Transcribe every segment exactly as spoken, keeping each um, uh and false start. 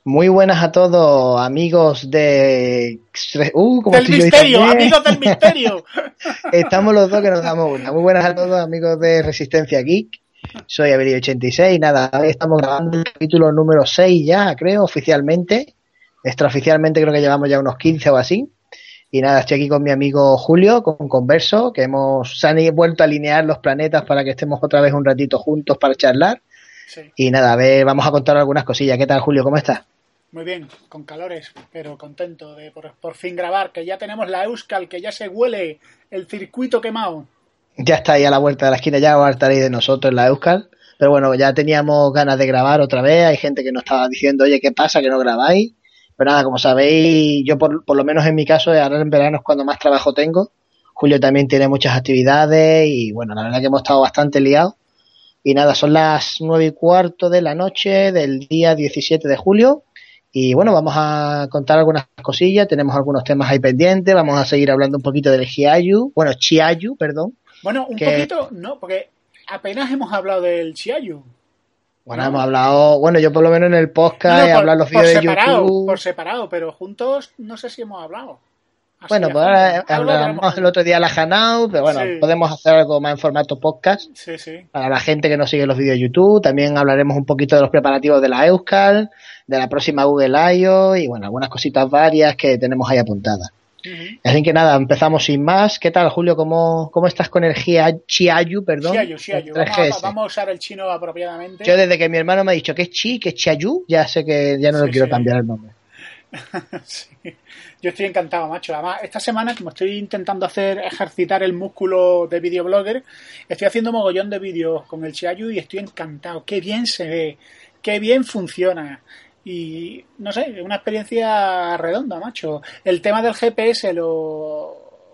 Muy buenas a todos, amigos de... Uh, ¿cómo del estoy yo hoy misterio, también? amigos del misterio. Estamos los dos que nos damos una. Muy buenas a todos, amigos de Resistencia Geek. Soy Abelio ochenta y seis. Nada, hoy estamos grabando el capítulo número seis ya, creo, oficialmente. Extraoficialmente creo que llevamos ya unos quince o así. Y nada, estoy aquí con mi amigo Julio, con Converso, que hemos se han vuelto a alinear los planetas para que estemos otra vez un ratito juntos para charlar. Sí. Y nada, a ver, vamos a contar algunas cosillas. ¿Qué tal, Julio? ¿Cómo estás? Muy bien, con calores, pero contento de por, por fin grabar, que ya tenemos la Euskal, que ya se huele el circuito quemado. Ya está ahí a la vuelta de la esquina, ya os hartaréis de nosotros en la Euskal. Pero bueno, ya teníamos ganas de grabar otra vez. Hay gente que nos estaba diciendo, oye, ¿qué pasa que no grabáis? Pero nada, como sabéis, yo por, por lo menos en mi caso, ahora en verano es cuando más trabajo tengo. Julio también tiene muchas actividades y bueno, la verdad que hemos estado bastante liados. Y nada, son las nueve y cuarto de la noche del día diecisiete de julio. Y bueno, vamos a contar algunas cosillas, tenemos algunos temas ahí pendientes, vamos a seguir hablando un poquito del Chiayu, bueno, Chiayu, perdón. Bueno, un que, poquito, no, porque apenas hemos hablado del Chiayu. Bueno, ¿no? hemos hablado, bueno, yo por lo menos en el podcast no, no, he por, hablado los por vídeos de separado, YouTube. por separado, pero juntos no sé si hemos hablado. Así Bueno, pues ahora algo hablamos el otro día la Hanau, pero bueno, sí. podemos hacer algo más en formato podcast. Sí, sí. Para la gente que no sigue los vídeos de YouTube, también hablaremos un poquito de los preparativos de la Euskal, de la próxima Google I O y bueno, algunas cositas varias que tenemos ahí apuntadas. Uh-huh. Así que nada, empezamos sin más. ¿Qué tal, Julio? ¿Cómo, cómo estás con el Chiayu, perdón? Chiayu, Chiayu. Vamos, a, vamos a usar el chino apropiadamente. Yo desde que mi hermano me ha dicho que es Chi, que es Chiayu, ya sé que ya no sí, le quiero sí. cambiar el nombre. Sí. Yo estoy encantado, macho. Además, esta semana, como estoy intentando hacer ejercitar el músculo de videoblogger, estoy haciendo mogollón de vídeos con el Chiayu y estoy encantado. Qué bien se ve, qué bien funciona. Y no sé, es una experiencia redonda, macho. El tema del G P S lo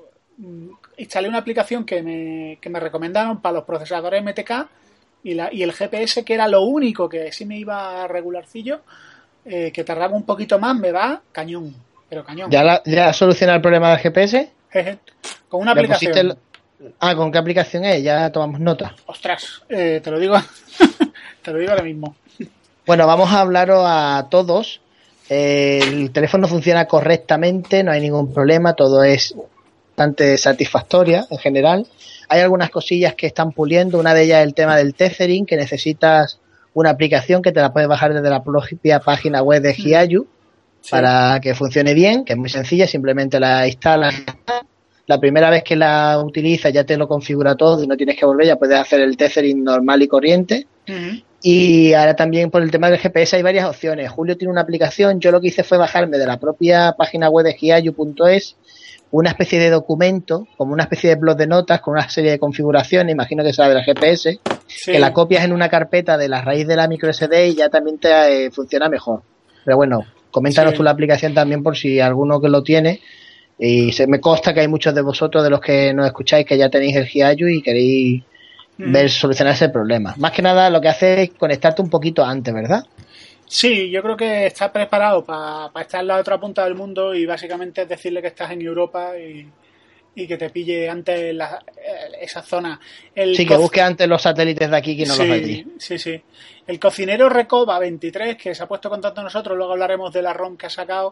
instalé una aplicación que me, que me recomendaron para los procesadores M T K y, la, y el G P S, que era lo único que sí me iba regularcillo, eh, que tardaba un poquito más, me va cañón, pero cañón. ¿Ya, la, ya soluciona el problema del G P S? Con una aplicación. El... Ah, ¿con qué aplicación es? Ya tomamos nota. Ostras, eh, te lo digo te lo digo ahora mismo. Bueno, vamos a hablaros a todos. El teléfono funciona correctamente, no hay ningún problema, todo es bastante satisfactoria en general. Hay algunas cosillas que están puliendo, una de ellas es el tema del tethering, que necesitas una aplicación que te la puedes bajar desde la propia página web de Chiayu sí. para que funcione bien, que es muy sencilla, simplemente la instalas. La primera vez que la utilizas ya te lo configura todo y no tienes que volver, ya puedes hacer el tethering normal y corriente. Uh-huh. Y ahora también por el tema del G P S hay varias opciones. Julio tiene una aplicación, yo lo que hice fue bajarme de la propia página web de chiayu punto es una especie de documento, como una especie de blog de notas con una serie de configuraciones, imagino que será del G P S, sí. que la copias en una carpeta de la raíz de la micro S D y ya también te eh, funciona mejor. Pero bueno, coméntanos sí. tú la aplicación también por si alguno que lo tiene. Y se me consta que hay muchos de vosotros, de los que nos escucháis, que ya tenéis el Chiayu y queréis mm. ver solucionar ese problema. Más que nada lo que hace es conectarte un poquito antes, ¿verdad? Sí, yo creo que estás preparado para pa estar en la otra punta del mundo y básicamente es decirle que estás en Europa y, y que te pille antes la, esa zona. El sí, que busque antes los satélites de aquí que no sí, los de allí. Sí, sí. El cocinero Recoba veintitrés, que se ha puesto en contacto con nosotros, luego hablaremos de la ROM que ha sacado,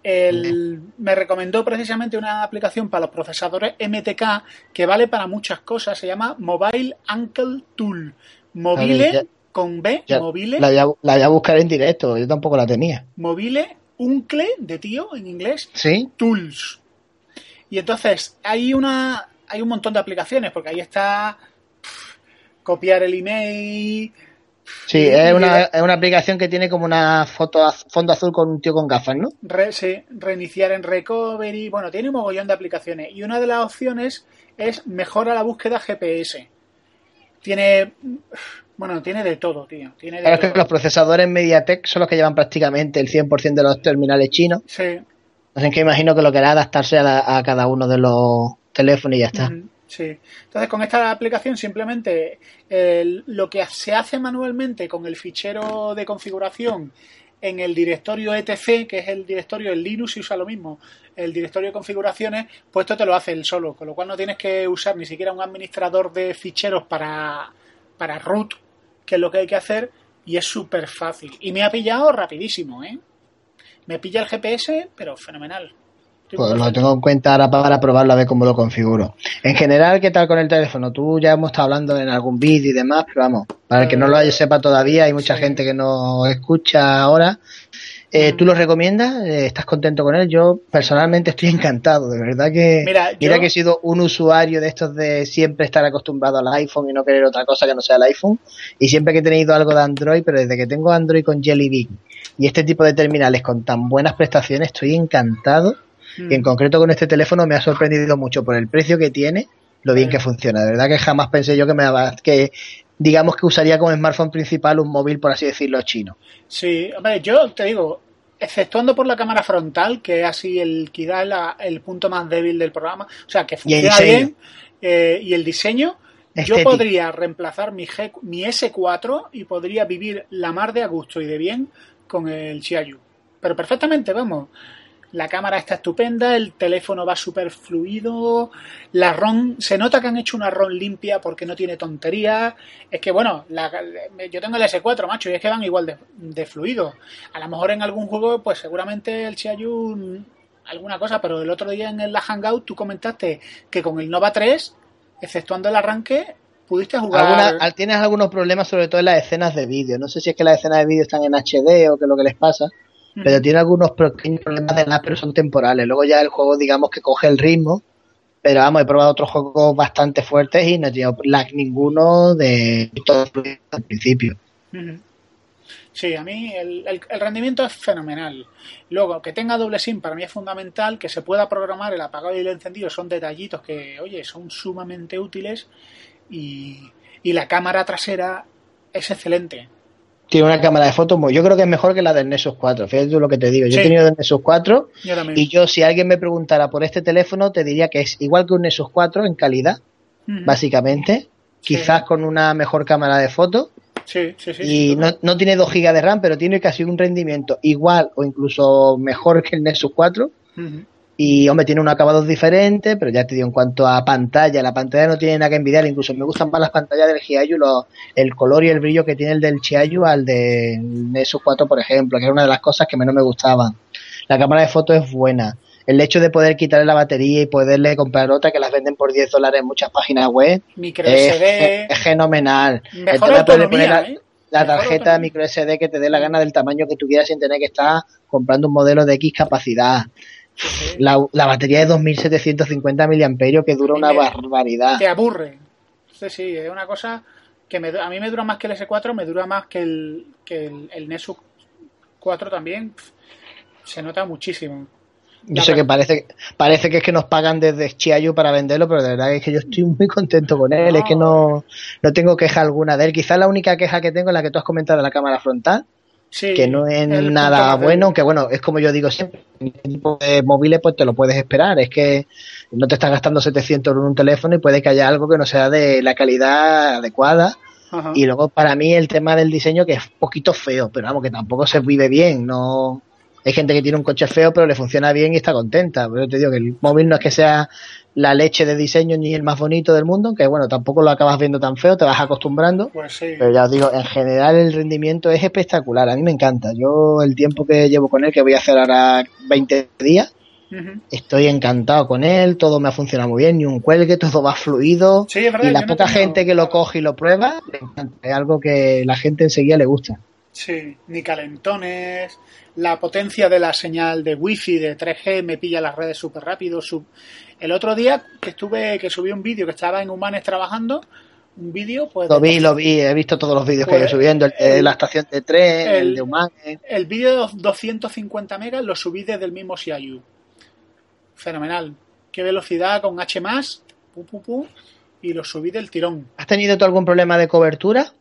el, me recomendó precisamente una aplicación para los procesadores M T K que vale para muchas cosas, se llama Mobile Uncle Tool. Mobile, ya, con B, ya, Mobile. La voy, a, la voy a buscar en directo, yo tampoco la tenía. Mobile Uncle, de tío, en inglés. Sí. Tools. Y entonces, hay una hay un montón de aplicaciones, porque ahí está pff, copiar el email. Sí, y, es, una, es una aplicación que tiene como una foto fondo azul con un tío con gafas, ¿no? Re, sí, reiniciar en recovery. Bueno, tiene un mogollón de aplicaciones. Y una de las opciones es mejora la búsqueda G P S. Tiene... Bueno, tiene de todo, tío. Tiene de claro, todo. Es que los procesadores MediaTek son los que llevan prácticamente el cien por ciento de los terminales chinos. Sí. Así que imagino que lo que hará adaptarse a, la, a cada uno de los teléfonos y ya está. Mm, sí. Entonces, con esta aplicación simplemente eh, lo que se hace manualmente con el fichero de configuración en el directorio etc, que es el directorio en Linux, y usa lo mismo, el directorio de configuraciones, pues esto te lo hace él solo, con lo cual no tienes que usar ni siquiera un administrador de ficheros para, para root, que es lo que hay que hacer, y es súper fácil. Y me ha pillado rapidísimo, ¿eh? me pilla el G P S, pero fenomenal. Pues lo tengo en cuenta ahora para probarlo a ver cómo lo configuro. En general, ¿qué tal con el teléfono? Tú ya hemos estado hablando en algún vídeo y demás, pero vamos, para el que no lo sepa todavía, hay mucha sí. gente que no escucha ahora. Eh, ¿Tú lo recomiendas? Eh, ¿Estás contento con él? Yo personalmente estoy encantado, de verdad que mira, yo... mira que he sido un usuario de estos de siempre estar acostumbrado al iPhone y no querer otra cosa que no sea el iPhone, y siempre que he tenido algo de Android, pero desde que tengo Android con Jelly Bean y este tipo de terminales con tan buenas prestaciones, estoy encantado. Y en concreto con este teléfono me ha sorprendido mucho por el precio que tiene, lo bien que funciona. De verdad que jamás pensé yo que me que digamos que usaría como smartphone principal un móvil, por así decirlo, chino. Sí, hombre, yo te digo, exceptuando por la cámara frontal, que es así el que da la, el punto más débil del programa, o sea, que funciona bien, eh, y el diseño, Estético. Yo podría reemplazar mi, G, mi ese cuatro y podría vivir la mar de a gusto y de bien con el Xiaoyu. Pero perfectamente, vamos. La cámara está estupenda, el teléfono va súper fluido, la ROM, se nota que han hecho una ROM limpia porque no tiene tonterías. Es que, bueno, la, yo tengo el ese cuatro, macho, y es que van igual de, de fluido. A lo mejor en algún juego, pues seguramente el Xiaoyu alguna cosa, pero el otro día en la Hangout tú comentaste que con el Nova tres, exceptuando el arranque, pudiste jugar... ¿Alguna, tienes algunos problemas sobre todo en las escenas de vídeo. No sé si es que las escenas de vídeo están en H D o qué es lo que les pasa. Pero tiene algunos pequeños problemas de lag, pero son temporales. Luego ya el juego, digamos que coge el ritmo. Pero vamos, he probado otros juegos bastante fuertes y no he tenido lag ninguno de todo al principio. Sí, a mí el, el, el rendimiento es fenomenal. Luego, que tenga doble SIM para mí es fundamental. Que se pueda programar el apagado y el encendido son detallitos que, oye, son sumamente útiles. Y, y la cámara trasera es excelente. Tiene una cámara de fotos, yo creo que es mejor que la del Nexus cuatro, fíjate tú lo que te digo, yo sí. he tenido el Nexus cuatro yo y yo si alguien me preguntara por este teléfono te diría que es igual que un Nexus cuatro en calidad, uh-huh. básicamente, sí. quizás con una mejor cámara de fotos sí, sí, sí, y sí, no, no tiene dos gigas de RAM, pero tiene casi un rendimiento igual o incluso mejor que el Nexus cuatro. Uh-huh. Y, hombre, tiene un acabado diferente, pero ya te digo, en cuanto a pantalla, la pantalla no tiene nada que envidiar, incluso me gustan más las pantallas del Xiaoyu, lo, el color y el brillo que tiene el del Xiaoyu al del Nexus cuatro, por ejemplo, que era una de las cosas que menos me gustaban. La cámara de fotos es buena. El hecho de poder quitarle la batería y poderle comprar otra, que las venden por diez dólares en muchas páginas web, micro S D, es, es fenomenal. Mejor autonomía, la, ¿eh? la tarjeta micro S D que te dé la gana del tamaño que tuvieras sin tener que estar comprando un modelo de X capacidad. Sí. La, la batería de dos mil setecientos cincuenta miliamperios que dura una me, barbaridad. Te aburre. Sí, sí, es una cosa que me, a mí me dura más que el ese cuatro, me dura más que el, que el, el Nexus cuatro también. Se nota muchísimo. Yo la sé verdad. que parece parece que es que nos pagan desde Xiaoyu para venderlo, pero de verdad es que yo estoy muy contento con él. No, es que no, no tengo queja alguna de él. Quizás la única queja que tengo es la que tú has comentado de la cámara frontal. Sí, que no es nada bueno, aunque bueno, es como yo digo siempre, en este tipo de móviles pues te lo puedes esperar, es que no te estás gastando setecientos euros en un teléfono y puede que haya algo que no sea de la calidad adecuada. Ajá. Y luego para mí el tema del diseño que es un poquito feo, pero vamos, que tampoco se vive bien, no hay gente que tiene un coche feo pero le funciona bien y está contenta, pero te digo que el móvil no es que sea la leche de diseño ni el más bonito del mundo, que bueno, tampoco lo acabas viendo tan feo, te vas acostumbrando, pues sí. Pero ya os digo, en general el rendimiento es espectacular, a mí me encanta, yo el tiempo que llevo con él, que voy a hacer ahora veinte días, uh-huh. estoy encantado con él, todo me ha funcionado muy bien, ni un cuelgue, todo va fluido, sí, es verdad, y la no poca tengo... gente que lo coge y lo prueba, me encanta, es algo que la gente enseguida le gusta. Sí, ni calentones, la potencia de la señal de wifi de tres G me pilla las redes súper rápido. Sub... El otro día que estuve, que subí un vídeo que estaba en Humanes trabajando, un vídeo pues... Lo vi, lo vi, he visto todos los vídeos pues, que he ido subiendo, el de el, la estación de tren, el, el de Humanes... El vídeo de doscientos cincuenta megas lo subí desde el mismo Xiaoyu. Fenomenal. Qué velocidad con H más, pu, pu, pu, y lo subí del tirón. ¿Has tenido tú algún problema de cobertura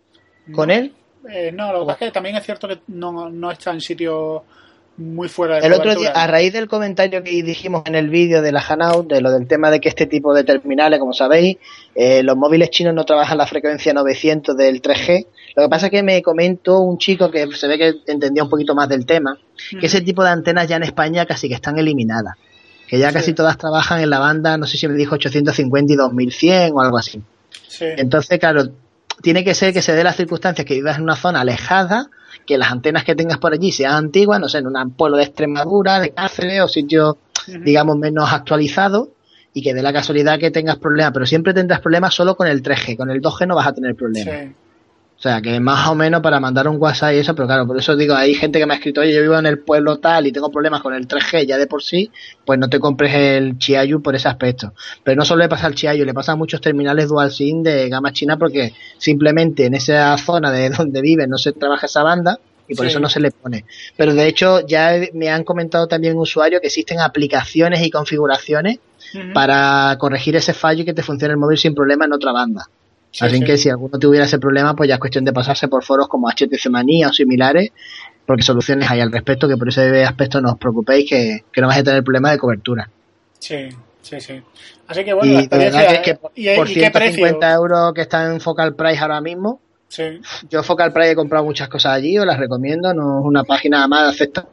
con no. él? Eh, no, lo que pasa es que también es cierto que no, no está en sitios muy fuera de el cobertura. Otro día, a raíz del comentario que dijimos en el vídeo de la Hangout, de lo del tema de que este tipo de terminales, como sabéis, eh, los móviles chinos no trabajan la frecuencia novecientos del tres G. Lo que pasa es que me comentó un chico que se ve que entendía un poquito más del tema, mm. que ese tipo de antenas ya en España casi que están eliminadas. Que ya sí. casi todas trabajan en la banda, no sé si me dijo ochocientos cincuenta y dos mil cien o algo así. Sí. Entonces, claro, tiene que ser que se dé las circunstancias que vivas en una zona alejada, que las antenas que tengas por allí sean antiguas, no sé, en un pueblo de Extremadura, de Cáceres o sitios, uh-huh. digamos, menos actualizados, y que dé la casualidad que tengas problemas, pero siempre tendrás problemas solo con el tres G, con el dos G no vas a tener problemas. Sí. O sea, que más o menos para mandar un WhatsApp y eso, pero claro, por eso digo, hay gente que me ha escrito, oye, yo vivo en el pueblo tal y tengo problemas con el tres G ya de por sí, pues no te compres el Chiayu por ese aspecto. Pero no solo le pasa al Chiayu, le pasa a muchos terminales dual SIM de gama china porque simplemente en esa zona de donde viven no se trabaja esa banda y por sí. eso no se le pone. Pero de hecho ya me han comentado también usuarios que existen aplicaciones y configuraciones uh-huh. para corregir ese fallo y que te funcione el móvil sin problema en otra banda. Sí, Así sí. que si alguno tuviera ese problema, pues ya es cuestión de pasarse por foros como H T C Manía o similares, porque soluciones hay al respecto, que por ese aspecto no os preocupéis, que, que no vais a tener problemas de cobertura. Sí, sí, sí. Así que bueno, y la experiencia... Que, que por, ¿Y, por ¿y ciento cincuenta euros que está en Focal Price ahora mismo, sí. yo Focal Price he comprado muchas cosas allí, os las recomiendo, no es una página más acepta.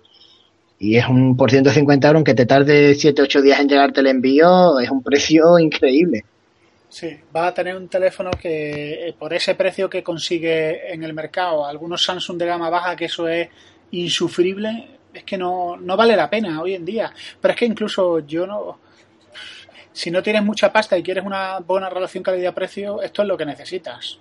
Y es un por ciento cincuenta euros, aunque te tarde siete u ocho días en llegarte el envío, es un precio increíble. Sí, vas a tener un teléfono que por ese precio que consigue en el mercado, algunos Samsung de gama baja, que eso es insufrible, es que no, no vale la pena hoy en día. Pero es que incluso yo no... Si no tienes mucha pasta y quieres una buena relación calidad-precio, esto es lo que necesitas.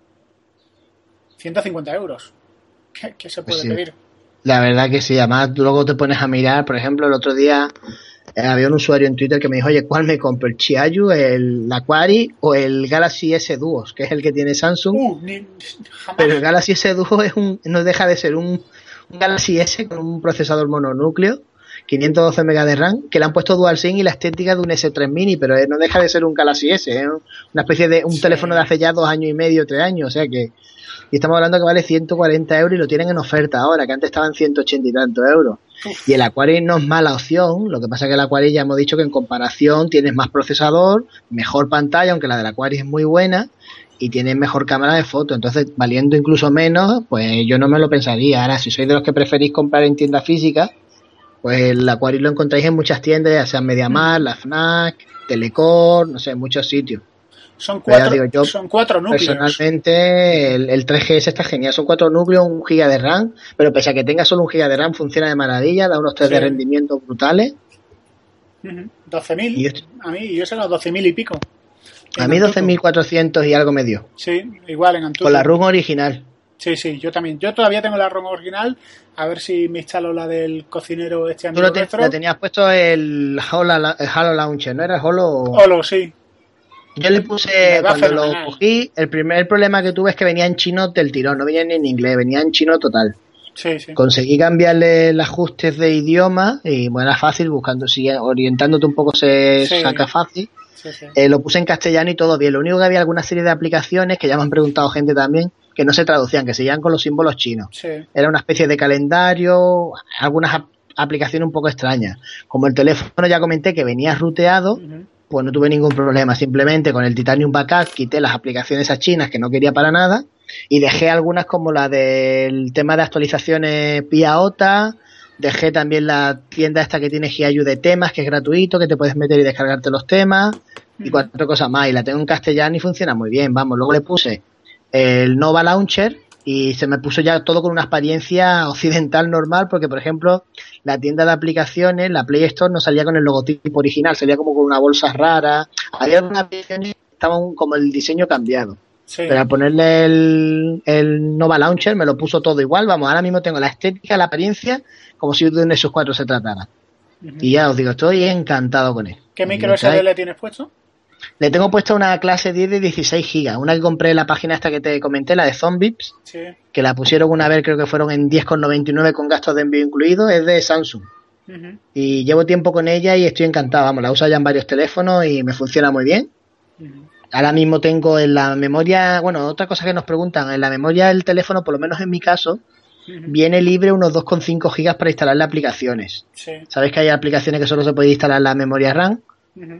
ciento cincuenta euros. ¿Qué, qué se puede sí. pedir? La verdad que sí, además luego te pones a mirar, por ejemplo, el otro día... había un usuario en Twitter que me dijo, oye, ¿cuál me compro? ¿El Chiayu, el Aquari o el Galaxy S Duos, que es el que tiene Samsung? Uh, ni, Pero el Galaxy S Duo es un, no deja de ser un, un Galaxy S con un procesador mononúcleo, quinientos doce megas de RAM, que le han puesto Dual SIM y la estética de un S tres Mini, pero no deja de ser un Galaxy S, es una especie de un sí. teléfono de hace ya dos años y medio, tres años, o sea que... Y estamos hablando que vale ciento cuarenta euros y lo tienen en oferta ahora, que antes estaban ciento ochenta y tantos euros. Uf. Y el Aquari no es mala opción, lo que pasa es que el Aquari ya hemos dicho que en comparación tienes más procesador, mejor pantalla, aunque la del Aquari es muy buena, y tienes mejor cámara de foto. Entonces, valiendo incluso menos, pues yo no me lo pensaría. Ahora, si sois de los que preferís comprar en tienda física, pues el Aquari lo encontráis en muchas tiendas, ya sean MediaMarkt, la FNAC, Telecor, no sé, en muchos sitios. Son cuatro, digo, yo, son cuatro núcleos. Personalmente, el, el tres G S está genial. Son cuatro núcleos, un giga de RAM, pero pese a que tenga solo un giga de RAM, funciona de maravilla, da unos test sí. de rendimiento brutales. Uh-huh. doce mil. Yo, a mí, yo sé los doce mil y pico. A mí doce mil cuatrocientos y algo me dio. Sí, igual en Antutu. Con la ROM original. Sí, sí, yo también. Yo todavía tengo la ROM original. A ver si me instalo la del cocinero este amigo Tú nuestro. Te, tenías puesto el Halo, el Halo Launcher, ¿no era el Halo? Halo, sí. Yo le puse, cuando fenomenal. Lo cogí, el primer problema que tuve es que venía en chino del tirón, no venía ni en inglés, venía en chino total. Sí, sí. Conseguí cambiarle los ajustes de idioma y bueno, era fácil, buscando, sigue, orientándote un poco se sí. saca fácil. Sí, sí. Eh, lo puse en castellano y todo bien. Lo único que había alguna serie de aplicaciones que ya me han preguntado gente también, que no se traducían, que seguían con los símbolos chinos. Sí. Era una especie de calendario, algunas ap- aplicaciones un poco extrañas. Como el teléfono ya comenté que venía ruteado, uh-huh. pues no tuve ningún problema. Simplemente con el Titanium Backup quité las aplicaciones a chinas que no quería para nada y dejé algunas como la del tema de actualizaciones vía O T A. Dejé también la tienda esta que tiene Chiayu de temas, que es gratuito, que te puedes meter y descargarte los temas y cuatro cosas más. Y la tengo en castellano y funciona muy bien. Vamos, luego le puse el Nova Launcher y se me puso ya todo con una experiencia occidental normal, porque por ejemplo la tienda de aplicaciones, la Play Store, no salía con el logotipo original, salía como con una bolsa rara. Había algunas aplicaciones que estaban como el diseño cambiado. Sí. Pero al ponerle el, el Nova Launcher me lo puso todo igual. Vamos, ahora mismo tengo la estética, la apariencia, como si de un Nexus cuatro se tratara. Uh-huh. Y ya os digo, estoy encantado con él. ¿Qué micro S D le tienes puesto? Le tengo puesta una clase diez de dieciséis gigas, una que compré en la página esta que te comenté, la de Zombips, sí. que la pusieron una vez, creo que fueron en diez con noventa y nueve con gastos de envío incluidos, es de Samsung. Uh-huh. Y llevo tiempo con ella y estoy encantado, vamos, la uso ya en varios teléfonos y me funciona muy bien. Uh-huh. Ahora mismo tengo en la memoria, bueno, otra cosa que nos preguntan, en la memoria del teléfono, por lo menos en mi caso, uh-huh. viene libre unos dos con cinco gigas para instalarle aplicaciones. Sí. Sabéis que hay aplicaciones que solo se puede instalar en la memoria RAM. Uh-huh.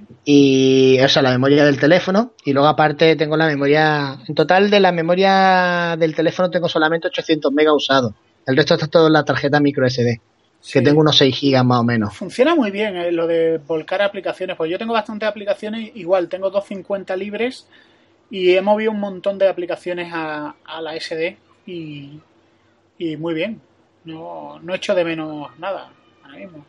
Y o sea, la memoria del teléfono, y luego aparte tengo la memoria, en total de la memoria del teléfono tengo solamente ochocientos megas usados, el resto está todo en la tarjeta micro S D, sí. que tengo unos seis gigas más o menos. Funciona muy bien eh, lo de volcar aplicaciones, pues yo tengo bastantes aplicaciones, igual tengo doscientos cincuenta libres y he movido un montón de aplicaciones a, a la ese de y, y muy bien. No, no echo de menos nada ahora mismo.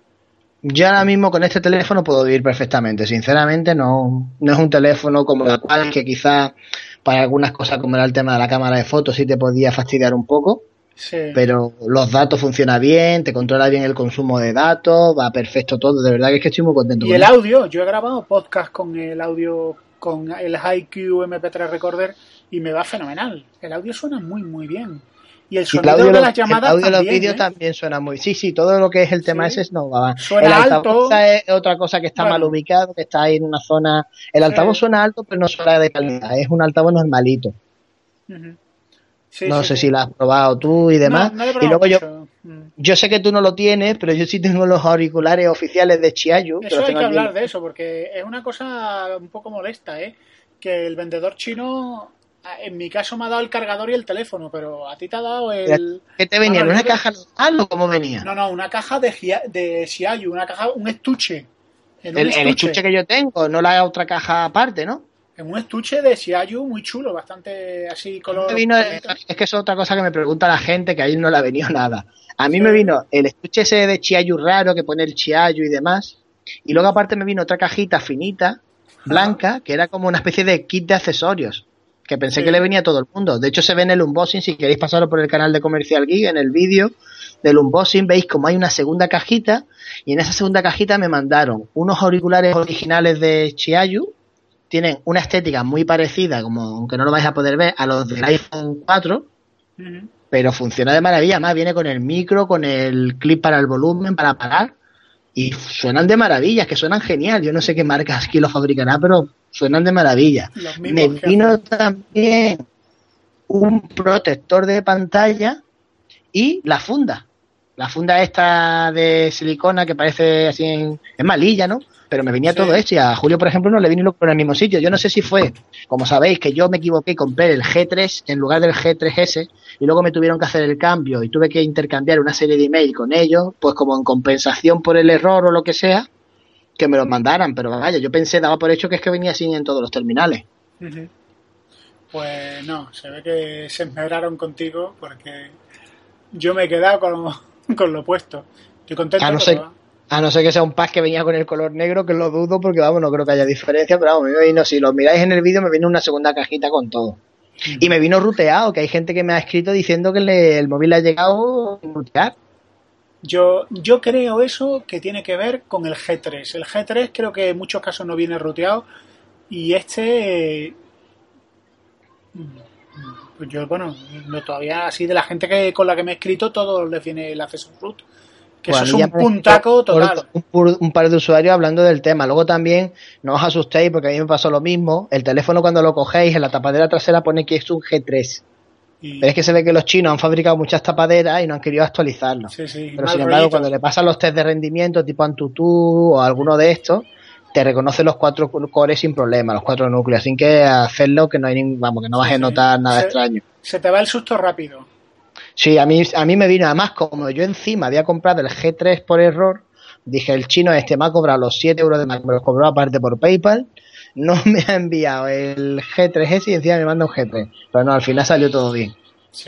Yo ahora mismo con este teléfono puedo vivir perfectamente. Sinceramente, no, no es un teléfono como el cual que quizás para algunas cosas como era el tema de la cámara de fotos sí te podía fastidiar un poco. Sí. Pero los datos funcionan bien, te controla bien el consumo de datos, va perfecto todo. De verdad que es que estoy muy contento. Y con el él. audio, yo he grabado podcast con el audio, con el HiQ eme pe tres Recorder y me va fenomenal. El audio suena muy, muy bien. Y el Y el sonido audio, de los- las llamadas el audio de los también, vídeos ¿eh? también suena muy. Sí, sí, todo lo que es el tema Sí. ese no va. Suena El altavoz alto. esa es otra cosa que está Bueno. mal ubicado, que está ahí en una zona. El Sí. altavoz suena alto, pero no suena de calidad. Es un altavoz normalito. Uh-huh. Sí, No sí, sé sí. si lo has probado tú y demás. No, no lo he Y probado luego yo, mucho. Mm. yo sé que tú no lo tienes, pero yo sí tengo los auriculares oficiales de Chiayu. Que Eso los hay tengo que aquí en- hablar de eso, porque es una cosa un poco molesta, ¿eh? Que el vendedor chino, en mi caso, me ha dado el cargador y el teléfono, pero a ti te ha dado el... ¿Qué te venía? ¿En manos una libres. caja normal o cómo venía? No, no, una caja de, Gia- de Xiaoyu, una caja, un estuche. En un El, el estuche. estuche que yo tengo, no la otra caja aparte, ¿no? En un estuche de Xiaoyu muy chulo, bastante así color... Me vino, es que eso es otra cosa que me pregunta la gente, que ahí no le ha venido nada. A mí Sí. me vino el estuche ese de Chiayu raro, que pone el Chiayu y demás, y luego aparte me vino otra cajita finita, blanca, que era como una especie de kit de accesorios, que pensé Sí. que le venía a todo el mundo. De hecho se ve en el unboxing, si queréis pasaros por el canal de Comercial Geek, en el vídeo del unboxing veis como hay una segunda cajita, y en esa segunda cajita me mandaron unos auriculares originales de Chiayu. Tienen una estética muy parecida, como aunque no lo vais a poder ver, a los del iPhone cuatro, Uh-huh. pero funciona de maravilla. Más viene con el micro, con el clip para el volumen, para apagar, y suenan de maravilla, es que suenan genial. Yo no sé qué marcas aquí lo fabricará, pero suenan de maravilla. Los Me mismos que vino hacen. también un protector de pantalla y la funda. La funda esta de silicona que parece así en, es malilla, ¿no? Pero me venía Sí. todo esto y a Julio, por ejemplo, no le vino por el mismo sitio. Yo no sé si fue, como sabéis, que yo me equivoqué y compré el G tres en lugar del G tres ese y luego me tuvieron que hacer el cambio y tuve que intercambiar una serie de email con ellos, pues como en compensación por el error o lo que sea, que me lo mandaran. Pero vaya, yo pensé, daba por hecho que es que venía así en todos los terminales. Uh-huh. Pues no, se ve que se esmeraron contigo porque yo me he quedado con, con lo opuesto. Estoy contento. A no pero ser, va. a no ser que sea un pack que venía con el color negro, que lo dudo porque vamos, no creo que haya diferencia, pero vamos, me vino, si lo miráis en el vídeo me vino una segunda cajita con todo. Y me vino ruteado, que hay gente que me ha escrito diciendo que le, el móvil ha llegado sin rutear. Yo, yo creo eso que tiene que ver con el G tres. El G tres creo que en muchos casos no viene ruteado y este... eh, Pues yo, bueno, no, todavía así de la gente que con la que me he escrito, todos les viene el acceso root. Que Bueno, eso es ya un me han puntaco escrito total. Un, un, un par de usuarios hablando del tema. Luego también, no os asustéis porque a mí me pasó lo mismo. El teléfono cuando lo cogéis, en la tapadera trasera pone que es un G tres. Y, Pero es que se ve que los chinos han fabricado muchas tapaderas y no han querido actualizarlo. sí, sí, Pero mal sin embargo, rollito. cuando le pasan los test de rendimiento tipo Antutu o alguno de estos, te reconoce los cuatro cores sin problema, los cuatro núcleos. Así que hacerlo que no hay ningún, vamos, que no vas Sí, a sí. notar nada Se- extraño. Se te va el susto rápido. Sí, a mí, a mí me vino, además, como yo encima había comprado el G tres por error, dije, el chino este me ha cobrado los siete euros de más, me los cobró aparte por PayPal, no me ha enviado el G tres ese y encima me manda un G tres. Pero no, al final salió todo bien. Sí.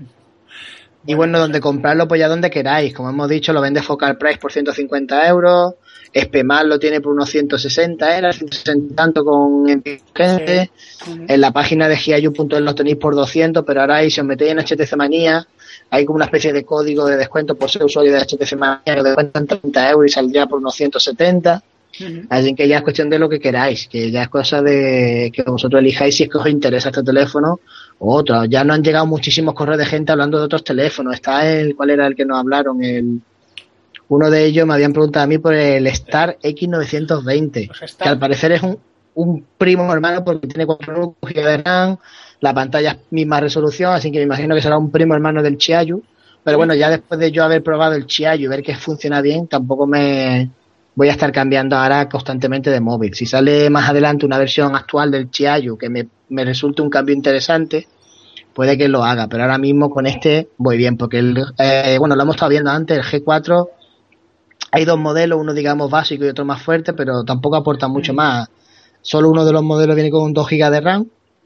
Y bueno, donde comprarlo, pues ya donde queráis. Como hemos dicho, lo vende Focal Price por ciento cincuenta euros. Espemal lo tiene por unos ciento sesenta, era ciento sesenta tanto con gente. Sí. Ujú. En la página de giayu punto es los tenéis por doscientos, pero ahora ahí si os metéis en H T C Manía, hay como una especie de código de descuento por ser usuario de H T C Manía que descuentan treinta euros y saldría por unos ciento setenta. Ujú. Así que ya es cuestión de lo que queráis, que ya es cosa de que vosotros elijáis si es que os interesa este teléfono o otro. Ya no han llegado muchísimos correos de gente hablando de otros teléfonos. Está el, ¿cuál era el que nos hablaron? El, uno de ellos me habían preguntado a mí por el Star X novecientos veinte, Pues está. que al parecer es un, un primo hermano porque tiene cuatro gigas de RAM, la pantalla es misma resolución, así que me imagino que será un primo hermano del Chiayu. Pero bueno, ya después de yo haber probado el Chiayu y ver que funciona bien, tampoco me voy a estar cambiando ahora constantemente de móvil. Si sale más adelante una versión actual del Chiayu que me, me resulte un cambio interesante, puede que lo haga, pero ahora mismo con este voy bien, porque el, eh, bueno, lo hemos estado viendo antes, el G cuatro, hay dos modelos, uno digamos básico y otro más fuerte, pero tampoco aporta mucho más. Solo uno de los modelos viene con dos gigas de RAM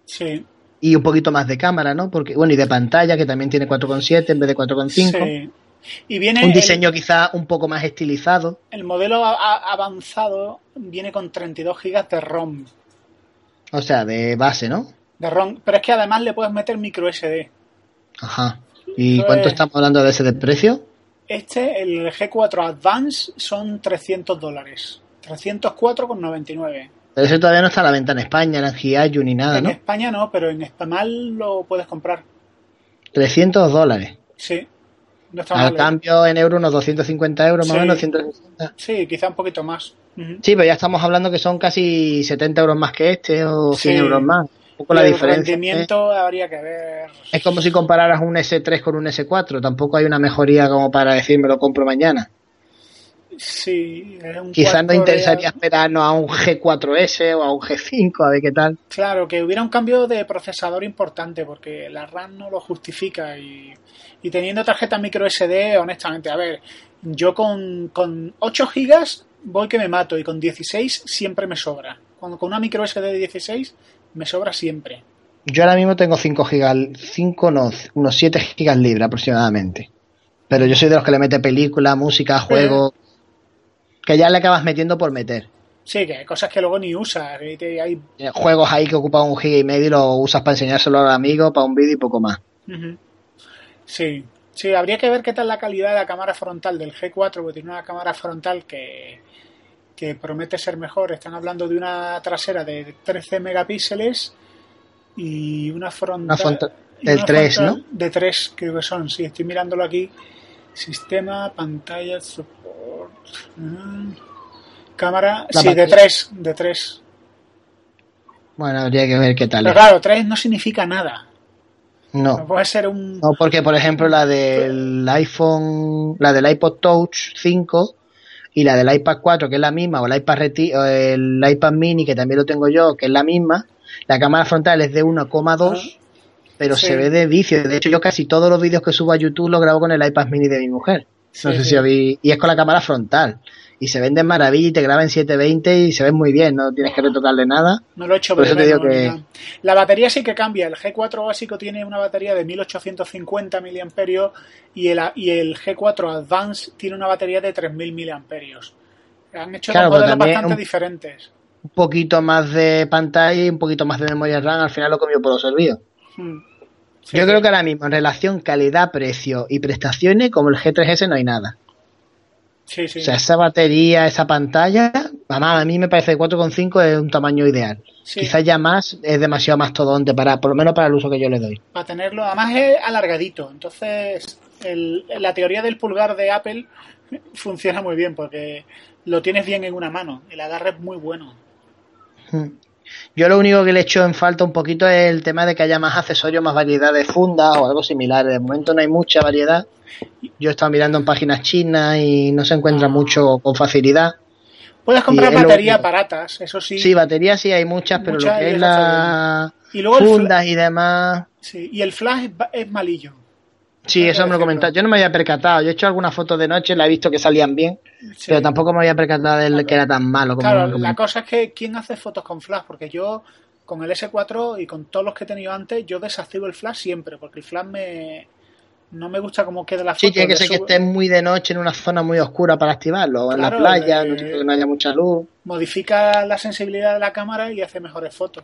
Sí. Y un poquito más de cámara, ¿no? Porque, bueno, y de pantalla, que también tiene cuatro coma siete en vez de cuatro coma cinco. Sí. Y viene un diseño el, quizá un poco más estilizado. El modelo a, a, avanzado viene con treinta y dos gigas de ROM. O sea, de base, ¿no? De ROM. Pero es que además le puedes meter micro S D. Ajá. ¿Y Eso cuánto es... estamos hablando de ese de precio? Este, el G cuatro Advance, son trescientos dólares. trescientos cuatro con noventa y nueve. Pero ese todavía no está a la venta en España, en Giayu ni nada, en ¿no? En España no, pero en Espamal lo puedes comprar. trescientos dólares. Sí. No está Al mal, cambio en euros unos doscientos cincuenta euros, sí. más o menos ciento sesenta. Sí, quizá un poquito más. Uh-huh. Sí, pero ya estamos hablando que son casi setenta euros más que este o cien sí. euros más. Un poco y la el diferencia. rendimiento es, habría que ver. Es como si compararas un ese tres con un ese cuatro. Tampoco hay una mejoría como para decir me lo compro mañana. Sí, es un Quizás nos interesaría real. esperarnos a un G cuatro ese o a un G cinco, a ver qué tal. Claro, que hubiera un cambio de procesador importante, porque la RAM no lo justifica. Y, y teniendo tarjeta micro S D, honestamente, a ver, yo con, con ocho gigas voy que me mato, y con dieciséis siempre me sobra. Cuando con una micro S D de dieciséis me sobra siempre. Yo ahora mismo tengo cinco gigas, cinco no, unos siete gigas libres aproximadamente. Pero yo soy de los que le mete película, música, juegos, eh. que ya le acabas metiendo por meter. Sí, que hay cosas que luego ni usas. Hay... Juegos ahí que ocupan un giga y medio y los usas para enseñárselo a los amigos, para un vídeo y poco más. Uh-huh. Sí, sí, habría que ver qué tal la calidad de la cámara frontal del G cuatro, porque tiene una cámara frontal que, que promete ser mejor. Están hablando de una trasera de trece megapíxeles y una frontal... Una frontal del tres, ¿no? De tres, creo que son, sí, estoy mirándolo aquí. Sistema, pantalla, support... Uh, cámara... La sí, pantalla. de tres, de tres. Bueno, habría que ver qué tal. Pero es. Claro, tres no significa nada. No. No puede ser un... No, porque por ejemplo la del iPhone, la del iPod Touch cinco y la del iPad cuatro, que es la misma, o el iPad Reti, o el iPad Mini, que también lo tengo yo, que es la misma, la cámara frontal es de uno coma dos, ah, pero sí. Se ve de vicio. De hecho, yo casi todos los vídeos que subo a YouTube los grabo con el iPad Mini de mi mujer. No sí, sé sí. si habéis... Y es con la cámara frontal. Y se ven de maravilla y te graba en setecientos veinte y se ven muy bien, no tienes que retocarle nada. No lo he hecho, por eso te digo que... No. La batería sí que cambia. El G cuatro básico tiene una batería de mil ochocientos cincuenta miliamperios y el, y el G cuatro Advance tiene una batería de tres mil miliamperios. Han hecho claro, dos modelos bastante un, diferentes. Un poquito más de pantalla y un poquito más de memoria RAM, al final lo comió por los servidos. Hmm. Sí, Yo sí. creo que ahora mismo en relación calidad-precio y prestaciones, como el G tres ese, no hay nada. Sí, sí. O sea, esa batería, esa pantalla, a mí me parece que cuatro coma cinco es un tamaño ideal. Sí. Quizás ya más es demasiado mastodonte, para, por lo menos para el uso que yo le doy. Para tenerlo, además es alargadito. Entonces, el, la teoría del pulgar de Apple funciona muy bien porque lo tienes bien en una mano. El agarre es muy bueno. Yo lo único que le echo en falta un poquito es el tema de que haya más accesorios, más variedad de fundas o algo similar. De momento no hay mucha variedad. Yo he estado mirando en páginas chinas y no se encuentra mucho con facilidad. Puedes comprar baterías baratas, eso sí. Sí, baterías sí hay muchas, pero muchas, lo que es las fundas y demás... Sí, y el flash es, es malillo. Sí, eso me lo comentaba. Yo no me había percatado. Yo he hecho algunas fotos de noche, la he visto que salían bien, sí. Pero tampoco me había percatado de que era tan malo. Como claro, como... la cosa es que ¿quién hace fotos con flash? Porque yo, con el ese cuatro y con todos los que he tenido antes, yo desactivo el flash siempre, porque el flash me... no me gusta cómo queda la foto. Sí, tiene que ser que esté muy de noche en una zona muy oscura para activarlo, o claro, en la playa, eh, no, que no haya mucha luz. Modifica la sensibilidad de la cámara y hace mejores fotos.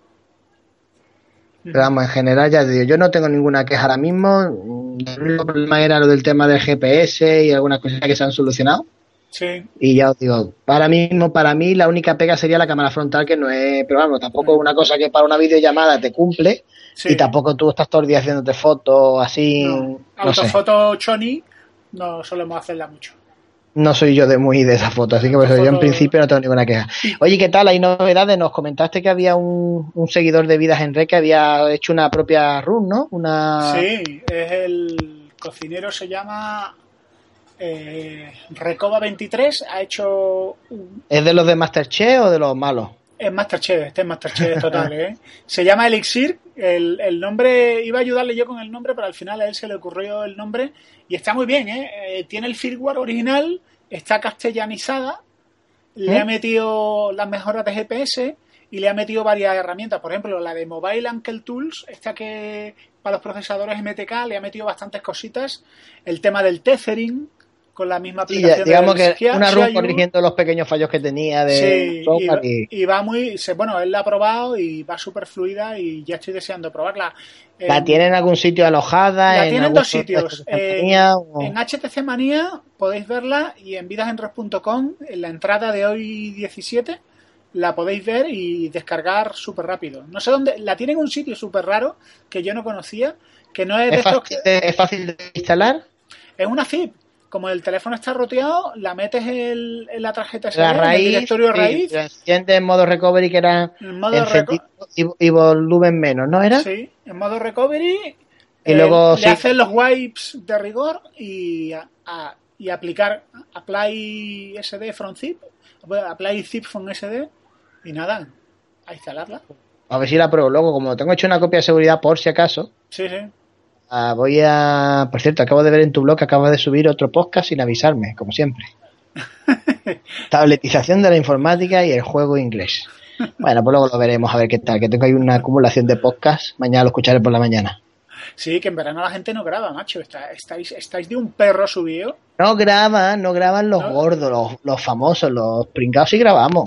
Pero vamos, en general ya te digo, yo no tengo ninguna queja ahora mismo. El único problema era lo del tema del G P S y algunas cosas que se han solucionado. Sí. Y ya os digo, para mismo, para mí la única pega sería la cámara frontal, que no es, pero vamos, tampoco es una cosa que para una videollamada te cumple. Sí. Y tampoco tú estás todo el día haciéndote fotos así. No. no Autofoto Choni no solemos hacerla mucho. No soy yo de muy de esa foto, así que por eso yo en principio no tengo ninguna queja. Oye, ¿qué tal? Hay novedades. Nos comentaste que había un, un seguidor de Vidas en Red que había hecho una propia run, ¿no? Una... Sí, es el cocinero, se llama eh, Recoba veintitrés, ha hecho... Un... ¿Es de los de Masterchef o de los malos? Es Masterchef, este es Masterchef total, ¿eh? Se llama Elixir, el, el nombre, iba a ayudarle yo con el nombre, pero al final a él se le ocurrió el nombre y está muy bien, ¿eh? eh tiene el firmware original, está castellanizada, ¿Eh? Le ha metido las mejoras de G P S y le ha metido varias herramientas. Por ejemplo, la de Mobile Uncle Tools, esta que para los procesadores M T K le ha metido bastantes cositas. El tema del tethering, con la misma aplicación. Sí, digamos del que una run corrigiendo los pequeños fallos que tenía de sí, software. Y, y... y va muy... Bueno, él la ha probado y va súper fluida y ya estoy deseando probarla. ¿La eh, tiene en algún sitio alojada? La en tiene en dos sitios. Eh, o... En H T C Manía podéis verla y en vidasenres punto com, en la entrada de hoy diecisiete, la podéis ver y descargar súper rápido. No sé dónde... La tiene en un sitio súper raro que yo no conocía, que no es... ¿Es, de fácil, estos... de, ¿Es fácil de instalar? Es una zip. Como el teléfono está roteado, la metes en, en la tarjeta S D, la raíz, en el directorio sí, raíz. La siguiente en modo recovery, que era encendido y, y volumen menos, ¿no era? Sí, en modo recovery. Y eh, luego le sí. haces los wipes de rigor y, a, a, y aplicar apply S D from zip, apply zip from S D y nada, a instalarla. A ver si la pruebo luego, como tengo hecho una copia de seguridad por si acaso. Sí, sí. Uh, voy a... Por cierto, acabo de ver en tu blog que acabas de subir otro podcast sin avisarme, como siempre. Tabletización de la informática y el juego inglés. Bueno, pues luego lo veremos a ver qué tal, que tengo ahí una acumulación de podcasts. Mañana lo escucharé por la mañana. Sí, que en verano la gente no graba, macho. Está, estáis, estáis de un perro subido. No graban, no graban los ¿No? gordos, los, los famosos, los pringados sí grabamos.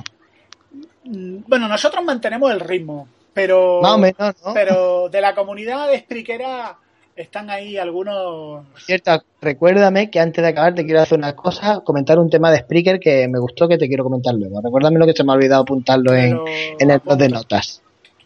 Bueno, nosotros mantenemos el ritmo, pero... Más o menos, ¿no? Pero de la comunidad de Spreakera... Están ahí algunos... Por cierto, recuérdame que antes de acabar te quiero hacer una cosa, comentar un tema de Spreaker que me gustó, que te quiero comentar luego. Recuérdame lo que se me ha olvidado apuntarlo en, lo en el blog de notas.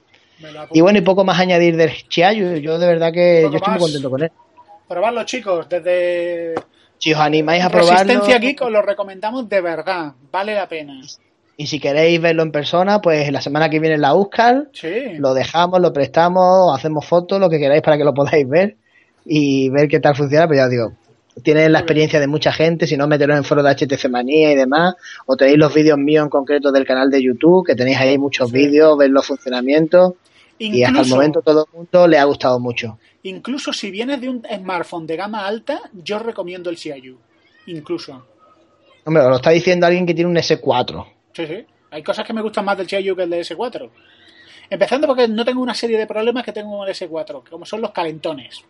Y bueno, y poco más añadir del Chiayu. Yo de verdad que yo estoy muy contento con él. Probarlo, chicos, desde... Si os animáis a probarlo... Resistencia Geek os lo recomendamos de verdad, vale la pena. Y si queréis verlo en persona, pues la semana que viene en la Euskal, sí. Lo dejamos, lo prestamos, hacemos fotos, lo que queráis para que lo podáis ver y ver qué tal funciona. Pero ya os digo, tienes la experiencia de mucha gente, si no, meteros en foros de H T C Manía y demás, o tenéis los vídeos míos en concreto del canal de YouTube, que tenéis ahí muchos sí. vídeos, ver los funcionamientos, incluso, y hasta el momento todo el mundo le ha gustado mucho. Incluso si vienes de un smartphone de gama alta, yo recomiendo el Xiaoyu, incluso. Hombre, lo está diciendo alguien que tiene un ese cuatro. Sí, sí. Hay cosas que me gustan más del Xiaoyu que el de ese cuatro. Empezando porque no tengo una serie de problemas que tengo con el ese cuatro, como son los calentones.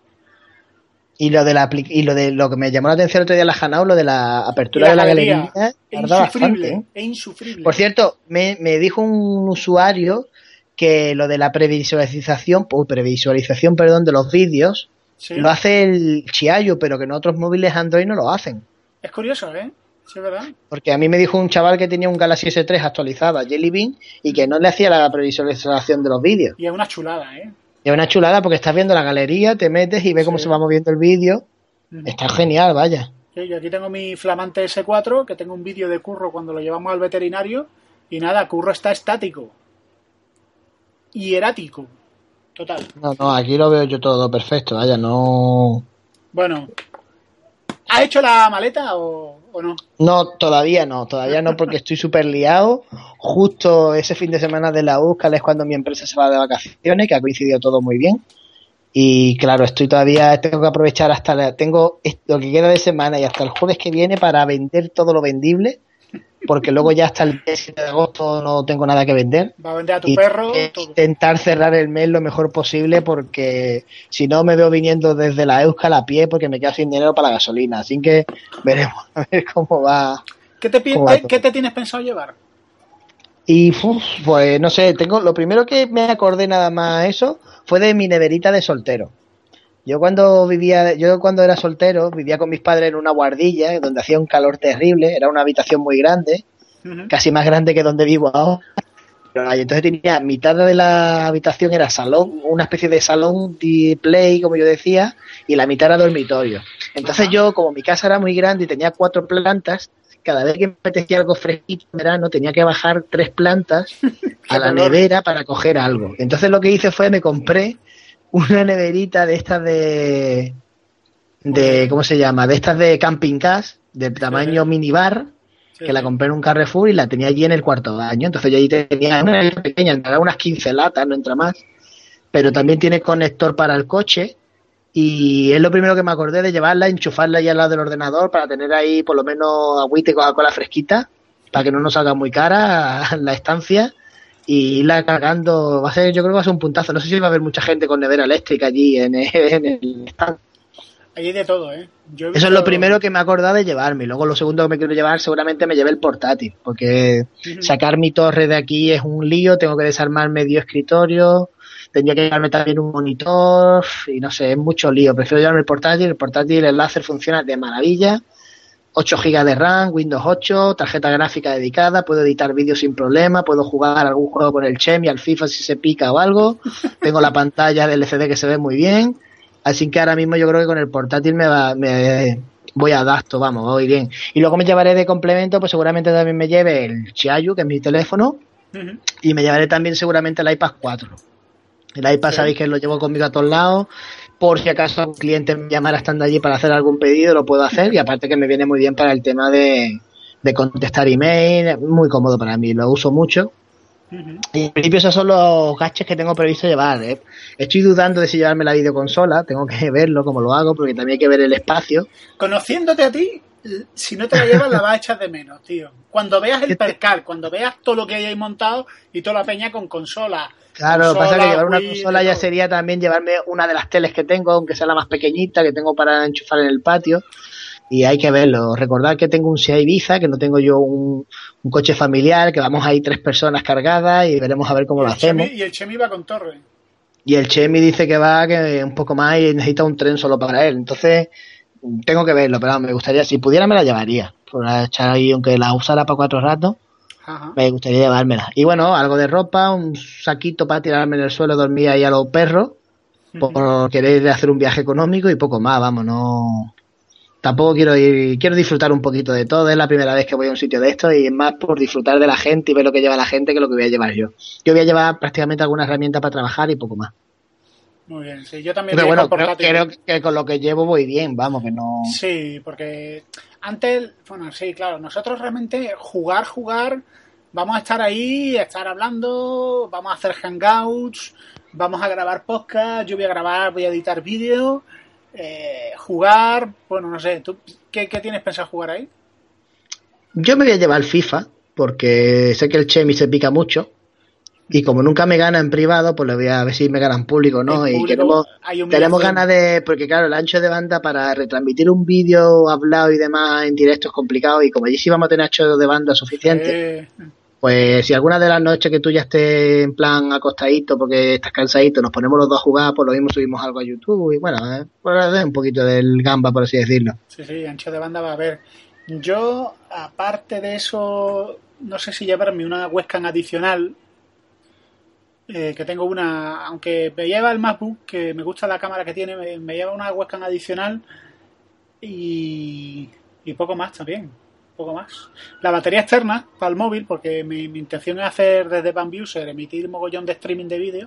Y lo de la y lo de lo que me llamó la atención el otro día en la Hanau, lo de la apertura la de la galería, galería es insufrible, bastante, ¿eh? Es insufrible. Por cierto, me, me dijo un usuario que lo de la previsualización, uh, previsualización, perdón, de los vídeos, sí. Lo hace el Xiaoyu, pero que en otros móviles Android no lo hacen. Es curioso, ¿eh? Sí, ¿verdad? Porque a mí me dijo un chaval que tenía un Galaxy ese tres actualizado a Jelly Bean y que no le hacía la previsualización de los vídeos. Y es una chulada, ¿eh? Es una chulada porque estás viendo la galería, te metes y ves sí. cómo se va moviendo el vídeo. Uh-huh. Está genial, vaya. Sí, yo aquí tengo mi flamante ese cuatro, que tengo un vídeo de Curro cuando lo llevamos al veterinario y nada, Curro está estático. Y erático. Total. No, no, aquí lo veo yo todo perfecto, vaya, no... Bueno, ¿has hecho la maleta o, o no? No, todavía no, todavía no, porque estoy súper liado. Justo ese fin de semana de la U S C A es cuando mi empresa se va de vacaciones, que ha coincidido todo muy bien. Y claro, estoy todavía, tengo que aprovechar hasta, la, tengo lo que queda de semana y hasta el jueves que viene para vender todo lo vendible, porque luego ya hasta el siete de agosto no tengo nada que vender. Va a vender a tu y perro. Todo. Intentar cerrar el mes lo mejor posible, porque si no me veo viniendo desde la Euskal a pie porque me quedo sin dinero para la gasolina. Así que veremos a ver cómo va. ¿Qué te, cómo va ¿qué, ¿qué te tienes pensado llevar? Y uf, pues no sé, tengo lo primero que me acordé nada más eso fue de mi neverita de soltero. Yo cuando vivía, yo cuando era soltero, vivía con mis padres en una guardilla donde hacía un calor terrible, era una habitación muy grande, uh-huh. casi más grande que donde vivo ahora. Y entonces tenía mitad de la habitación era salón, una especie de salón de play, como yo decía, y la mitad era dormitorio. Entonces uh-huh. yo, como mi casa era muy grande y tenía cuatro plantas, cada vez que me apetecía algo fresquito en verano tenía que bajar tres plantas a la nevera para coger algo. Entonces lo que hice fue me compré una neverita de estas de, de ¿cómo se llama? De estas de camping gas, de tamaño sí. minibar, sí. que la compré en un Carrefour y la tenía allí en el cuarto baño. Entonces yo allí tenía una pequeña, entraba unas quince latas, no entra más, pero también tiene conector para el coche y es lo primero que me acordé de llevarla, enchufarla ahí al lado del ordenador para tener ahí por lo menos agüita y Coca-Cola fresquita, para que no nos salga muy cara la estancia. y irla cargando. Va a ser, yo creo que va a ser un puntazo. No sé si va a haber mucha gente con nevera eléctrica allí en el, en el stand. Hay de todo, ¿eh? Yo he visto... Eso es lo primero que me he acordado de llevarme. Luego lo segundo que me quiero llevar seguramente me lleve el portátil, porque uh-huh. sacar mi torre de aquí es un lío, tengo que desarmar medio escritorio, tendría que llevarme también un monitor y no sé, es mucho lío. Prefiero llevarme el portátil, el portátil, el láser funciona de maravilla, ocho gigas de RAM, Windows ocho, tarjeta gráfica dedicada, puedo editar vídeos sin problema, puedo jugar algún juego con el Chemi, al FIFA si se pica o algo, tengo la pantalla del L C D que se ve muy bien. Así que ahora mismo yo creo que con el portátil me va, me voy a adapto, vamos, voy bien. Y luego me llevaré de complemento, pues seguramente también me lleve el Xiaoyu, que es mi teléfono, uh-huh. y me llevaré también seguramente el iPad cuatro. El iPad, sí. Sabéis que lo llevo conmigo a todos lados, por si acaso un cliente me llamara estando allí para hacer algún pedido, lo puedo hacer, y aparte que me viene muy bien para el tema de, de contestar email, muy cómodo para mí, lo uso mucho. Uh-huh. Y en principio esos son los gadgets que tengo previsto llevar, ¿eh? Estoy dudando de si llevarme la videoconsola, tengo que verlo cómo lo hago, porque también hay que ver el espacio. Conociéndote a ti, si no te la llevas la vas a echar de menos, tío. Cuando veas el percal, cuando veas todo lo que hay ahí montado y toda la peña con consola. Claro, consola, pasa que llevar una Wii, consola ya sería también llevarme una de las teles que tengo, aunque sea la más pequeñita, que tengo para enchufar en el patio. Y hay que verlo. Recordad que tengo un Seat Ibiza, que no tengo yo un, un coche familiar, que vamos ahí tres personas cargadas y veremos a ver cómo lo hacemos. Chemi, y el Chemi va con torre. Y el Chemi dice que va que un poco más y necesita un tren solo para él. Entonces, tengo que verlo, pero me gustaría, si pudiera me la llevaría. Por echar ahí, aunque la usara para cuatro ratos, ajá. Me gustaría llevármela. Y bueno, algo de ropa, un saquito para tirarme en el suelo, dormir ahí a los perros, por uh-huh. querer hacer un viaje económico y poco más, vamos, no... Tampoco quiero ir, quiero disfrutar un poquito de todo, es la primera vez que voy a un sitio de esto y es más por disfrutar de la gente y ver lo que lleva la gente que lo que voy a llevar yo. Yo voy a llevar prácticamente alguna herramienta para trabajar y poco más. Muy bien, sí, yo también. Pero bueno, creo, creo que con lo que llevo voy bien, vamos, que no... Sí, porque antes, bueno, sí, claro, nosotros realmente jugar, jugar, vamos a estar ahí, a estar hablando, vamos a hacer hangouts, vamos a grabar podcast, yo voy a grabar, voy a editar vídeos... Eh, jugar, bueno, no sé, ¿tú qué, qué tienes pensado jugar ahí? Yo me voy a llevar FIFA, porque sé que el Chemi se pica mucho, y como nunca me gana en privado, pues le voy a ver si me gana en público, ¿no? En y público queremos, tenemos ganas de, porque claro, el ancho de banda para retransmitir un vídeo hablado y demás en directo es complicado, y como allí sí vamos a tener ancho de banda suficiente, eh. pues si alguna de las noches que tú ya estés en plan acostadito porque estás cansadito, nos ponemos los dos a jugar, pues lo mismo subimos algo a YouTube y bueno, eh, pues un poquito del gamba, por así decirlo. Sí, sí, ancho de banda va a haber. Yo, aparte de eso, no sé si llevarme una webcam adicional, eh, que tengo una, aunque me lleva el MacBook, que me gusta la cámara que tiene, me, me lleva una webcam adicional y, y poco más también. Poco más. La batería externa para el móvil, porque mi, mi intención es hacer desde Bambuser, emitir mogollón de streaming de vídeo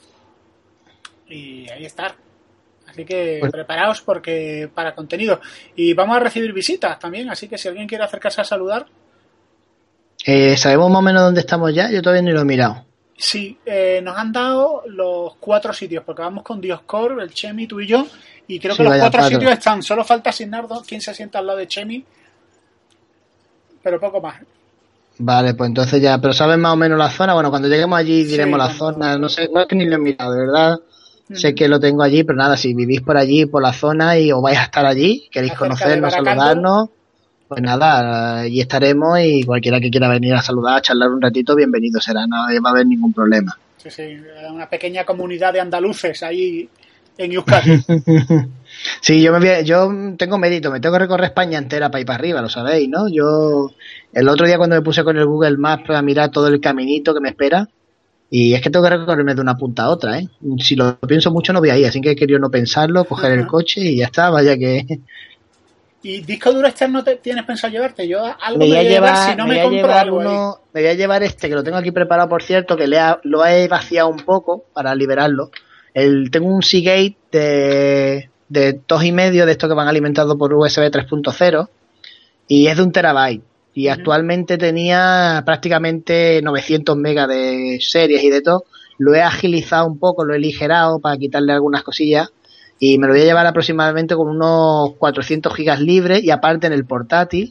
y ahí estar. Así que pues, preparaos porque para contenido. Y vamos a recibir visitas también, así que si alguien quiere acercarse a saludar. Eh, ¿Sabemos más o menos dónde estamos ya? Yo todavía ni lo he mirado. Sí, eh, nos han dado los cuatro sitios, porque vamos con Dioscor, el Chemi, tú y yo, y creo sí, que los cuatro, cuatro sitios están. Solo falta asignar quién se sienta al lado de Chemi, pero poco más. Vale, pues entonces ya, pero ¿sabes más o menos la zona? Bueno, cuando lleguemos allí diremos sí, la cuando... zona, no sé, no es que ni lo he mirado, de verdad, mm. sé que lo tengo allí, pero nada, si vivís por allí, por la zona y os vais a estar allí, queréis conocernos, saludarnos, pues nada, allí estaremos y cualquiera que quiera venir a saludar, a charlar un ratito, bienvenido será, no va a haber ningún problema. Sí, sí, una pequeña comunidad de andaluces ahí en Euskadi. Sí, yo me yo tengo mérito, me tengo que recorrer España entera para ir para arriba, lo sabéis, ¿no? Yo el otro día cuando me puse con el Google Maps para mirar todo el caminito que me espera, y es que tengo que recorrerme de una punta a otra, ¿eh? Si lo pienso mucho no voy ahí, así que he querido no pensarlo, coger uh-huh. el coche y ya está, vaya que... ¿Y disco duro externo te tienes pensado llevarte? Yo algo me voy a llevar, llevar si no me, me compro algo uno, ahí. Me voy a llevar este, que lo tengo aquí preparado, por cierto, que le ha, lo he vaciado un poco para liberarlo. El, tengo un Seagate de... de dos y medio de estos que van alimentados por U S B tres punto cero y es de un terabyte y uh-huh. actualmente tenía prácticamente novecientos megas de series y de todo, lo he agilizado un poco, lo he ligerado para quitarle algunas cosillas y me lo voy a llevar aproximadamente con unos cuatrocientos gigas libres y aparte en el portátil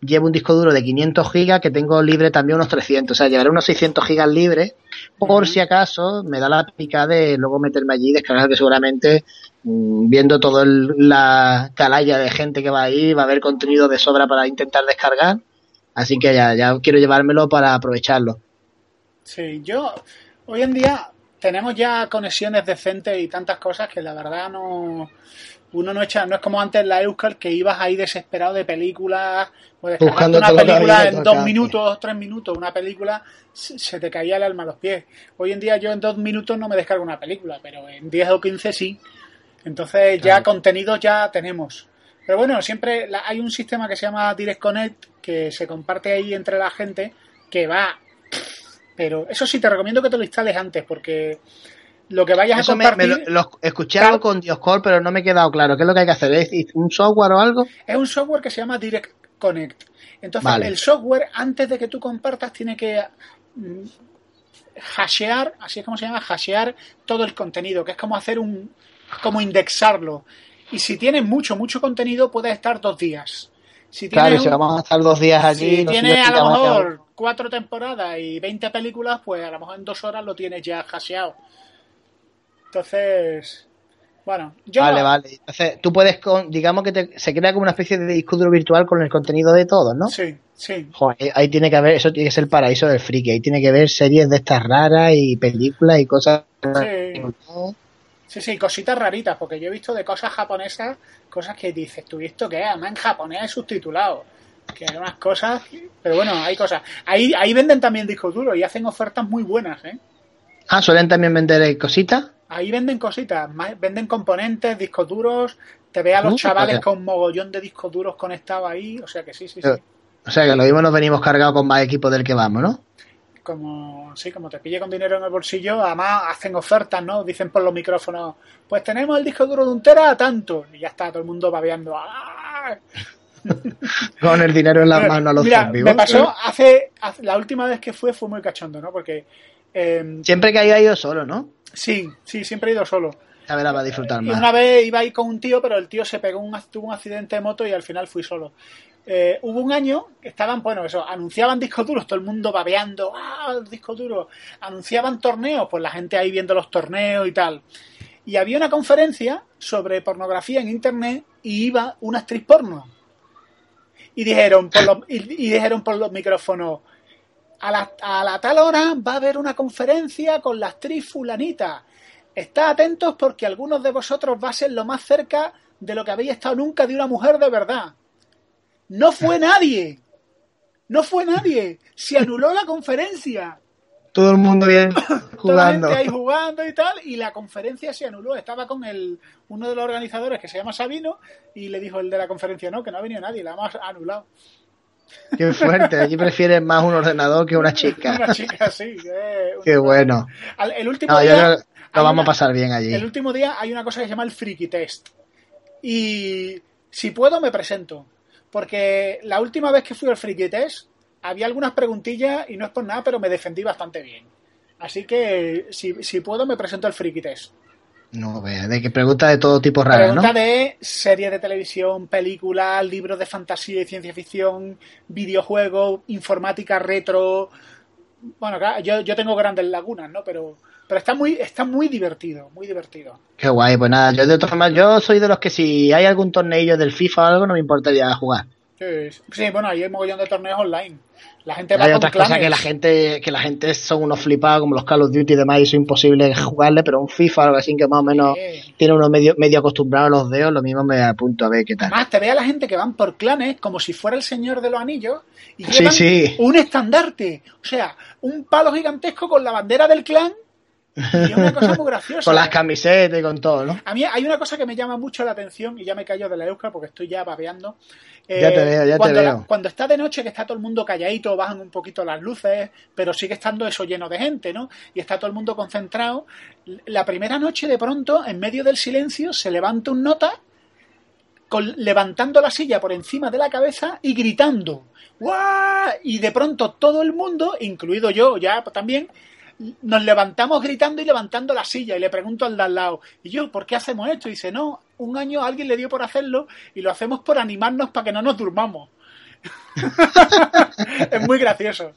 llevo un disco duro de quinientos gigas que tengo libre también unos trescientos, o sea, llevaré unos seiscientos gigas libres por uh-huh. si acaso me da la pica de luego meterme allí y descargar, que seguramente mmm, viendo toda la calalla de gente que va ahí va a haber contenido de sobra para intentar descargar, así que ya, ya quiero llevármelo para aprovecharlo. Sí, yo hoy en día tenemos ya conexiones decentes y tantas cosas que la verdad no... Uno no echa, no es como antes la Euskal que ibas ahí desesperado de películas, pues descargando una película en dos minutos, tres minutos, una película, se te caía el alma a los pies. Hoy en día yo en dos minutos no me descargo una película, pero en diez o quince sí. Entonces ya claro. Contenidos ya tenemos. Pero bueno, siempre la, hay un sistema que se llama Direct Connect que se comparte ahí entre la gente que va... Pero eso sí, te recomiendo que te lo instales antes porque... Lo que vayas Eso a compartir... Me, me lo, lo escuché algo con Dioscore, pero no me he quedado claro. ¿Qué es lo que hay que hacer? ¿Es un software o algo? Es un software que se llama Direct Connect. Entonces, vale. El software, antes de que tú compartas, tiene que mm, hashear, así es como se llama, hashear todo el contenido, que es como hacer un... como indexarlo. Y si tienes mucho, mucho contenido, puedes estar dos días. Si claro, un, si vamos a estar dos días allí... Si no tienes a lo mejor cuatro temporadas y veinte películas, pues a lo mejor en dos horas lo tienes ya hasheado. Entonces, bueno, yo... Vale, vale. Entonces, tú puedes, con, digamos que te, se crea como una especie de disco duro virtual con el contenido de todos, ¿no? Sí, sí. Joder, ahí tiene que haber, eso tiene que ser el paraíso del friki. Ahí tiene que haber series de estas raras y películas y cosas... Sí, sí, sí, cositas raritas, porque yo he visto de cosas japonesas, cosas que dices, ¿tú esto qué es? Además en japonés subtitulado. Que hay unas cosas... Pero bueno, hay cosas... Ahí, ahí venden también discos duros y hacen ofertas muy buenas, ¿eh? Ah, ¿suelen también vender cositas? Ahí venden cositas, venden componentes, discos duros, te ve a los uh, chavales okay. con mogollón de discos duros conectados ahí, o sea que sí, sí, sí. O sea que lo mismo nos venimos cargados con más equipo del que vamos, ¿no? Como, sí, como te pille con dinero en el bolsillo, además hacen ofertas, ¿no? Dicen por los micrófonos, pues tenemos el disco duro de un tera a tanto, y ya está todo el mundo babeando. ¡Ah! Con el dinero en las manos a los Mira, zombies. Me pasó hace, hace, la última vez que fue fue muy cachondo, ¿no? Porque... Eh, siempre que haya ido solo, ¿no? Sí, sí, siempre he ido solo. A ver, va a disfrutar más. Y una vez iba ahí con un tío, pero el tío se pegó, un, tuvo un accidente de moto y al final fui solo. Eh, hubo un año que estaban, bueno, eso, anunciaban discos duros, todo el mundo babeando, ¡ah, el disco duro! Anunciaban torneos, pues la gente ahí viendo los torneos y tal. Y había una conferencia sobre pornografía en internet y iba una actriz porno. Y dijeron por los, y, y dijeron por los micrófonos, A la, a la tal hora va a haber una conferencia con la actriz fulanita. Estad atentos porque algunos de vosotros va a ser lo más cerca de lo que habéis estado nunca de una mujer de verdad. No fue nadie. No fue nadie. Se anuló la conferencia. Todo el mundo bien jugando. Toda la gente ahí jugando y tal, y la conferencia se anuló. Estaba con el uno de los organizadores que se llama Sabino y le dijo el de la conferencia, no, que no ha venido nadie, la hemos anulado. Qué fuerte, allí prefieres más un ordenador que una chica. Una chica, sí. Eh, Qué bueno. El último no, día... Lo, lo vamos una, a pasar bien allí. El último día hay una cosa que se llama el Friki Test. Y si puedo me presento. Porque la última vez que fui al Friki Test había algunas preguntillas y no es por nada, pero me defendí bastante bien. Así que si, si puedo me presento al Friki Test. No, de que pregunta de todo tipo rara, ¿no? Pregunta de series de televisión, películas, libros de fantasía y ciencia ficción, videojuegos, informática retro. Bueno, yo, yo tengo grandes lagunas, ¿no? Pero, pero está muy, está muy divertido, muy divertido. Qué guay, pues nada, yo de todas formas, yo soy de los que si hay algún torneo del FIFA o algo, no me importaría jugar. Sí, sí, bueno, ahí hay un mogollón de torneos online. La gente va hay con otras clanes. cosas que la gente que la gente son unos flipados como los Call of Duty y demás y es imposible jugarle, pero un FIFA o algo así que más o menos sí. Tiene uno medio medio acostumbrado a los dedos, lo mismo me apunto a ver qué tal. Además te ve a la gente que van por clanes como si fuera el Señor de los Anillos y sí, llevan sí. un estandarte, o sea, un palo gigantesco con la bandera del clan. Y es una cosa muy graciosa. Con las camisetas y con todo, ¿no? A mí hay una cosa que me llama mucho la atención y ya me callo de la Euskal porque estoy ya babeando. Eh, ya te veo, ya cuando te veo. La, cuando está de noche, que está todo el mundo calladito, bajan un poquito las luces, pero sigue estando eso lleno de gente, ¿no? Y está todo el mundo concentrado. La primera noche, de pronto, en medio del silencio, se levanta un nota con, levantando la silla por encima de la cabeza y gritando. ¡Guau! Y de pronto todo el mundo, incluido yo ya también, nos levantamos gritando y levantando la silla y le pregunto al de al lado, y yo, ¿por qué hacemos esto? Y dice, no, un año alguien le dio por hacerlo y lo hacemos por animarnos para que no nos durmamos. Es muy gracioso.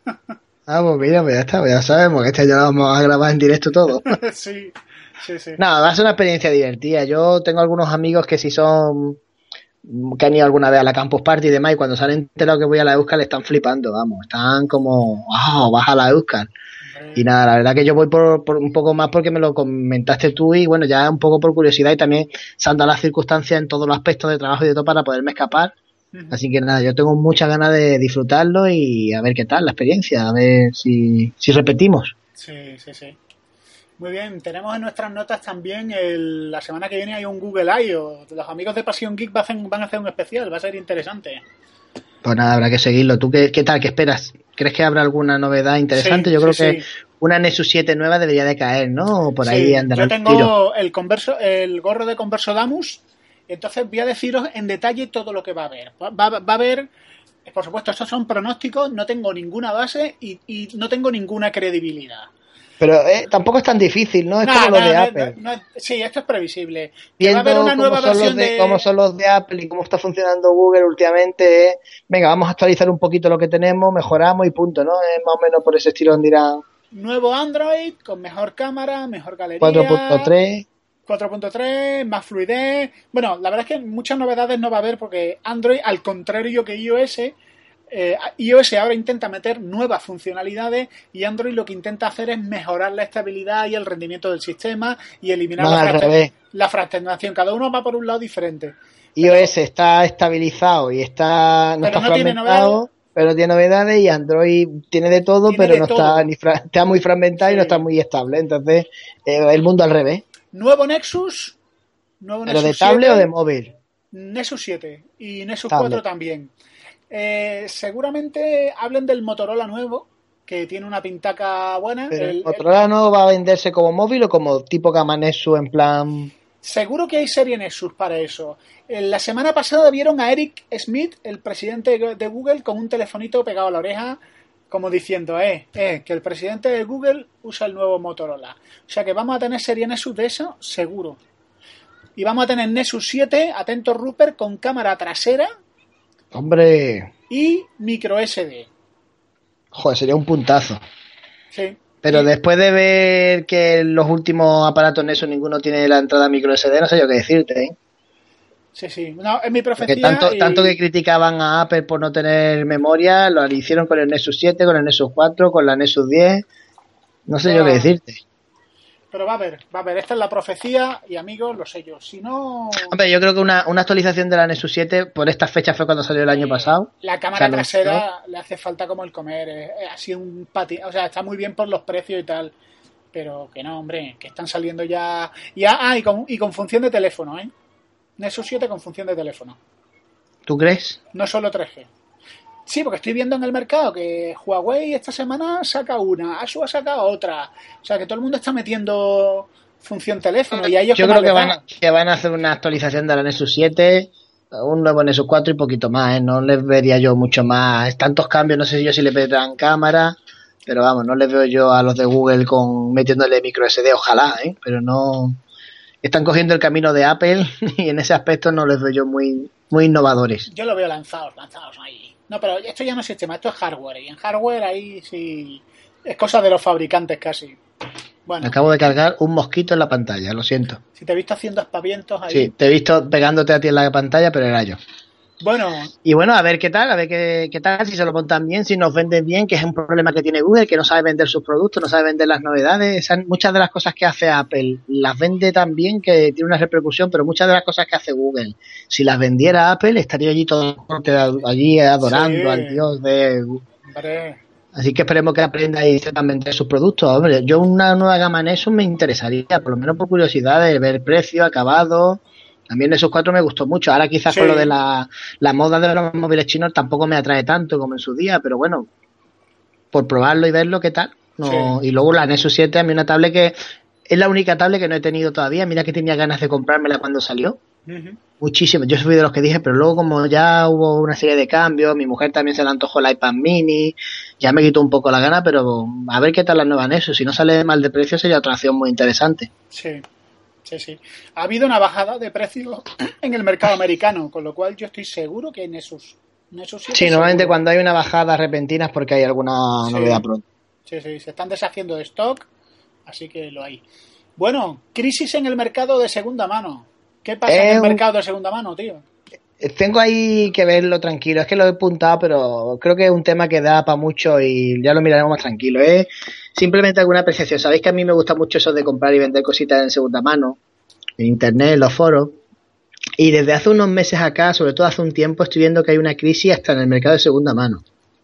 Ah, pues mira, pues ya está, pues ya sabemos que este ya lo vamos a grabar en directo todo. Sí, sí, sí. No, va a ser una experiencia divertida. Yo tengo algunos amigos que si son que han ido alguna vez a la Campus Party y demás, y cuando se han enterado que voy a la Euskal están flipando, vamos, están como, wow, vas a la Euskal. Y nada, la verdad que yo voy por, por un poco más porque me lo comentaste tú y bueno, ya un poco por curiosidad y también se han dado las circunstancias en todos los aspectos de trabajo y de todo para poderme escapar. Uh-huh. Así que nada, yo tengo muchas ganas de disfrutarlo y a ver qué tal la experiencia, a ver si, si repetimos. Sí, sí, sí. Muy bien, tenemos en nuestras notas también el, la semana que viene hay un Google I O. Los amigos de Pasión Geek van a hacer, van a hacer un especial, va a ser interesante. Pues nada, habrá que seguirlo. ¿Tú qué, qué tal? ¿Qué esperas? ¿Crees que habrá alguna novedad interesante? Sí, Yo creo sí, que sí. una Nexus siete nueva debería de caer, ¿no? Por ahí sí, andará yo tengo el tiro. El, converso, el gorro de Converso Damus, entonces voy a deciros en detalle todo lo que va a haber. Va, va, va a haber, por supuesto, estos son pronósticos, no tengo ninguna base y, y no tengo ninguna credibilidad. Pero eh, tampoco es tan difícil, ¿no? Es no, como no, lo de no, Apple. No, sí, esto es previsible. Viendo va a haber una nueva versión de, de... cómo son los de Apple y cómo está funcionando Google últimamente, eh, venga, vamos a actualizar un poquito lo que tenemos, mejoramos y punto, ¿no? Es más o menos por ese estilo donde dirán... Nuevo Android, con mejor cámara, mejor galería... cuatro punto tres cuatro punto tres, más fluidez... Bueno, la verdad es que muchas novedades no va a haber porque Android, al contrario que iOS... Eh, iOS ahora intenta meter nuevas funcionalidades y Android lo que intenta hacer es mejorar la estabilidad y el rendimiento del sistema y eliminar no, la, fracta- la fracturación. Cada uno va por un lado diferente. iOS pero, está estabilizado y está no está no fragmentado, pero tiene novedades y Android tiene de todo, tiene pero de no todo. Está, ni fra- está muy fragmentado sí. y no está muy estable. Entonces, eh, el mundo al revés. Nuevo Nexus. Nuevo ¿Pero Nexus de tablet siete, o de móvil? Nexus siete y Nexus tablet. cuatro también. Eh, seguramente hablen del Motorola nuevo, que tiene una pintaca buena. Pero el, el Motorola el... no va a venderse como móvil o como tipo gama Nexus en plan... Seguro que hay serie Nexus para eso. La semana pasada vieron a Eric Schmidt, el presidente de Google, con un telefonito pegado a la oreja, como diciendo, eh, eh, que el presidente de Google usa el nuevo Motorola. O sea que vamos a tener serie Nexus de eso, seguro. Y vamos a tener Nexus siete, atento Rupert, con cámara trasera. Hombre. Y micro S D. Joder, sería un puntazo. Sí. Pero y... después de ver que los últimos aparatos Nexus ninguno tiene la entrada micro S D, no sé yo qué decirte, ¿eh? Sí, sí. No, es mi profecía. Porque tanto, y... tanto que criticaban a Apple por no tener memoria, lo hicieron con el Nexus siete, con el Nexus cuatro, con la Nexus diez. No sé no. yo qué decirte. Pero va a haber, va a haber. Esta es la profecía y amigos, lo sé yo. Si no... Hombre, yo creo que una, una actualización de la Nexus siete por estas fechas fue cuando salió el año pasado. La cámara o sea, trasera no... le hace falta como el comer. Es, es así un pati... O sea, está muy bien por los precios y tal. Pero que no, hombre, que están saliendo ya... Y, ah, y con, y con función de teléfono, ¿eh? Nexus siete con función de teléfono. ¿Tú crees? No solo tres G. Sí, porque estoy viendo en el mercado que Huawei esta semana saca una, Asus ha sacado otra. O sea, que todo el mundo está metiendo función teléfono. Y a ellos yo creo que van, a, que van a hacer una actualización de la Nexus siete, un nuevo Nexus cuatro y poquito más, ¿eh? No les vería yo mucho más. Tantos cambios, no sé yo si le meterán cámara, pero vamos, no les veo yo a los de Google con metiéndole micro S D, ojalá, ¿eh? Pero no... Están cogiendo el camino de Apple y en ese aspecto no les veo yo muy, muy innovadores. Yo lo veo lanzados, lanzados ahí. No, pero esto ya no es sistema, esto es hardware. Y en hardware ahí sí es cosa de los fabricantes casi. Bueno. Acabo de cargar un mosquito en la pantalla, lo siento. Si te he visto haciendo aspavientos ahí. Sí, te he visto pegándote a ti en la pantalla, pero era yo. Bueno. Y bueno, a ver qué tal, a ver qué, qué tal, si se lo montan bien, si nos venden bien, que es un problema que tiene Google, que no sabe vender sus productos, no sabe vender las novedades. Esas, muchas de las cosas que hace Apple las vende tan bien que tiene una repercusión, pero muchas de las cosas que hace Google, si las vendiera Apple, estaría allí todo allí adorando sí. al dios de Hombre. Así que esperemos que aprenda y sepan vender sus productos. Hombre, yo una nueva gama Nexus me interesaría, por lo menos por curiosidad, de ver precio, acabado. También esos cuatro me gustó mucho. Ahora quizás sí. con lo de la, la moda de los móviles chinos tampoco me atrae tanto como en su día, pero bueno, por probarlo y verlo, ¿qué tal? No, sí. Y luego la Nexus siete, a mí una tablet que es la única tablet que no he tenido todavía. Mira que tenía ganas de comprármela cuando salió. Uh-huh. Muchísimo. Yo fui de los que dije, pero luego como ya hubo una serie de cambios, mi mujer también se le antojó el iPad mini, ya me quitó un poco la gana, pero a ver qué tal la nueva Nexus. Si no sale mal de precio sería otra opción muy interesante. Sí. Sí, sí. Ha habido una bajada de precios en el mercado americano, con lo cual yo estoy seguro que hay Nexus. Nexus siete Sí, normalmente seguro. cuando hay una bajada repentina es porque hay alguna Sí. novedad pronto. Sí, sí, se están deshaciendo de stock, así que lo hay. Bueno, crisis en el mercado de segunda mano. ¿Qué pasa en el Es un- mercado de segunda mano, tío? Tengo ahí que verlo tranquilo. Es que lo he apuntado, pero creo que es un tema que da para mucho y ya lo miraremos más tranquilo. Es simplemente alguna apreciación. Sabéis que a mí me gusta mucho eso de comprar y vender cositas en segunda mano, en internet, en los foros. Y desde hace unos meses acá, sobre todo hace un tiempo, estoy viendo que hay una crisis hasta en el mercado de segunda mano.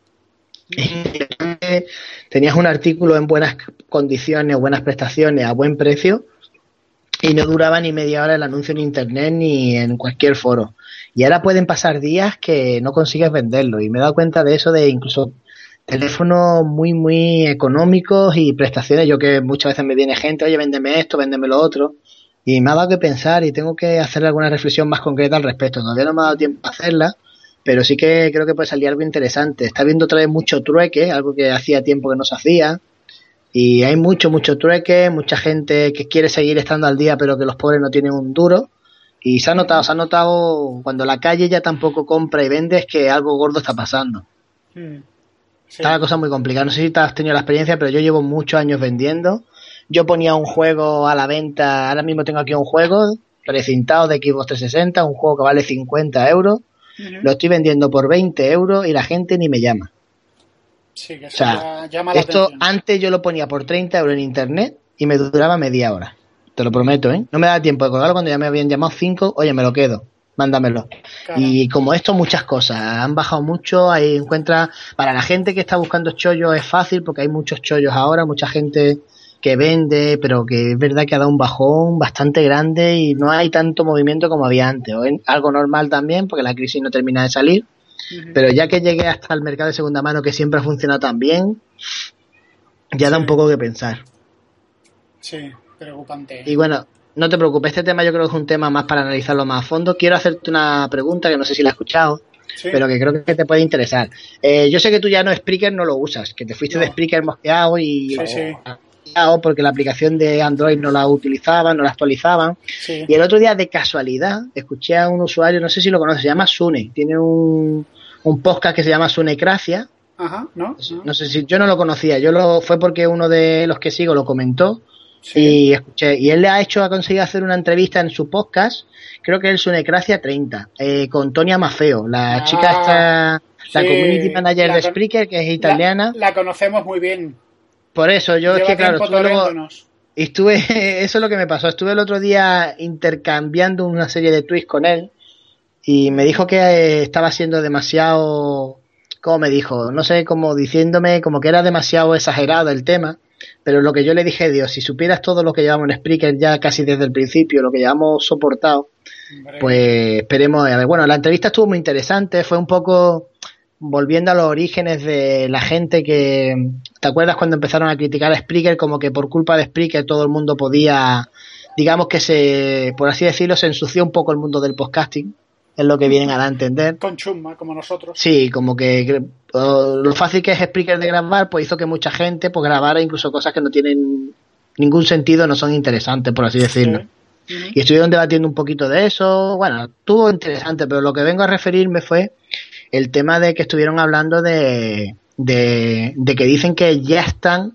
Tenías un artículo en buenas condiciones, buenas prestaciones, a buen precio, y no duraba ni media hora el anuncio en internet ni en cualquier foro. Y ahora pueden pasar días que no consigues venderlo. Y me he dado cuenta de eso, de incluso teléfonos muy, muy económicos y prestaciones. Yo que muchas veces me viene gente, oye, véndeme esto, véndeme lo otro. Y me ha dado que pensar y tengo que hacer alguna reflexión más concreta al respecto. Todavía no me ha dado tiempo a hacerla, pero sí que creo que puede salir algo interesante. Está viendo otra vez mucho trueque, algo que hacía tiempo que no se hacía. Y hay mucho, mucho trueque, mucha gente que quiere seguir estando al día, pero que los pobres no tienen un duro. Y se ha notado, se ha notado cuando la calle ya tampoco compra y vende, es que algo gordo está pasando. Mm, Está sí. la cosa muy complicada. No sé si te has tenido la experiencia, pero yo llevo muchos años vendiendo. Yo ponía un juego a la venta, ahora mismo tengo aquí un juego precintado de Xbox trescientos sesenta, un juego que vale cincuenta euros. Uh-huh. Lo estoy vendiendo por veinte euros y la gente ni me llama. Sí, que O eso sea, ya llama la esto atención. antes yo lo ponía por treinta euros en internet y me duraba media hora. Te lo prometo, ¿eh? No me da tiempo de colgarlo cuando ya me habían llamado cinco. Oye, me lo quedo. Mándamelo. Claro. Y como esto, muchas cosas. Han bajado mucho. Ahí encuentra. Para la gente que está buscando chollos es fácil porque hay muchos chollos ahora. Mucha gente que vende, pero que es verdad que ha dado un bajón bastante grande y no hay tanto movimiento como había antes. O es algo normal también porque la crisis no termina de salir. Uh-huh. Pero ya que llegué hasta el mercado de segunda mano, que siempre ha funcionado tan bien, ya sí. da un poco que pensar. Sí, preocupante. Y bueno, no te preocupes, este tema yo creo que es un tema más para analizarlo más a fondo. Quiero hacerte una pregunta que no sé si la has escuchado, sí. pero que creo que te puede interesar. Eh, yo sé que tú ya no Spreaker no lo usas, que te fuiste no. de Spreaker mosqueado y... Sí, sí. porque la aplicación de Android no la utilizaban, no la actualizaban. Sí. Y el otro día, de casualidad, escuché a un usuario, no sé si lo conoces, se llama Sune, tiene un, un podcast que se llama Sunecracia. Ajá, ¿no? No sé, no sé si yo no lo conocía, yo lo fue porque uno de los que sigo lo comentó. Sí. Y escuché, y él le ha hecho, ha conseguido hacer una entrevista en su podcast, creo que es el Sunecracia treinta, eh, con Tonia Mafeo, la ah, chica esta, sí, la community manager la de Spreaker, que es italiana. La, la conocemos muy bien. Por eso, yo Lleva es que claro, estuve luego, y estuve, eso es lo que me pasó, estuve el otro día intercambiando una serie de tweets con él y me dijo que eh, estaba siendo demasiado, ¿cómo me dijo? No sé, como diciéndome como que era demasiado exagerado el tema, pero lo que yo le dije, Dios, si supieras todo lo que llevamos en Spreaker ya casi desde el principio, lo que llevamos soportado, Hombre. pues esperemos, a ver, bueno, la entrevista estuvo muy interesante, fue un poco volviendo a los orígenes de la gente que, ¿te acuerdas cuando empezaron a criticar a Spreaker? Como que por culpa de Spreaker todo el mundo podía, digamos que se, por así decirlo, se ensució un poco el mundo del podcasting, es lo que vienen a dar a entender. Con chumba, como nosotros. Sí, como que uh, lo fácil que es Spreaker de grabar, pues hizo que mucha gente pues grabara incluso cosas que no tienen ningún sentido, no son interesantes, por así decirlo. Sí. Uh-huh. Y estuvieron debatiendo un poquito de eso, bueno, estuvo interesante, pero lo que vengo a referirme fue el tema de que estuvieron hablando de, de, de que dicen que ya están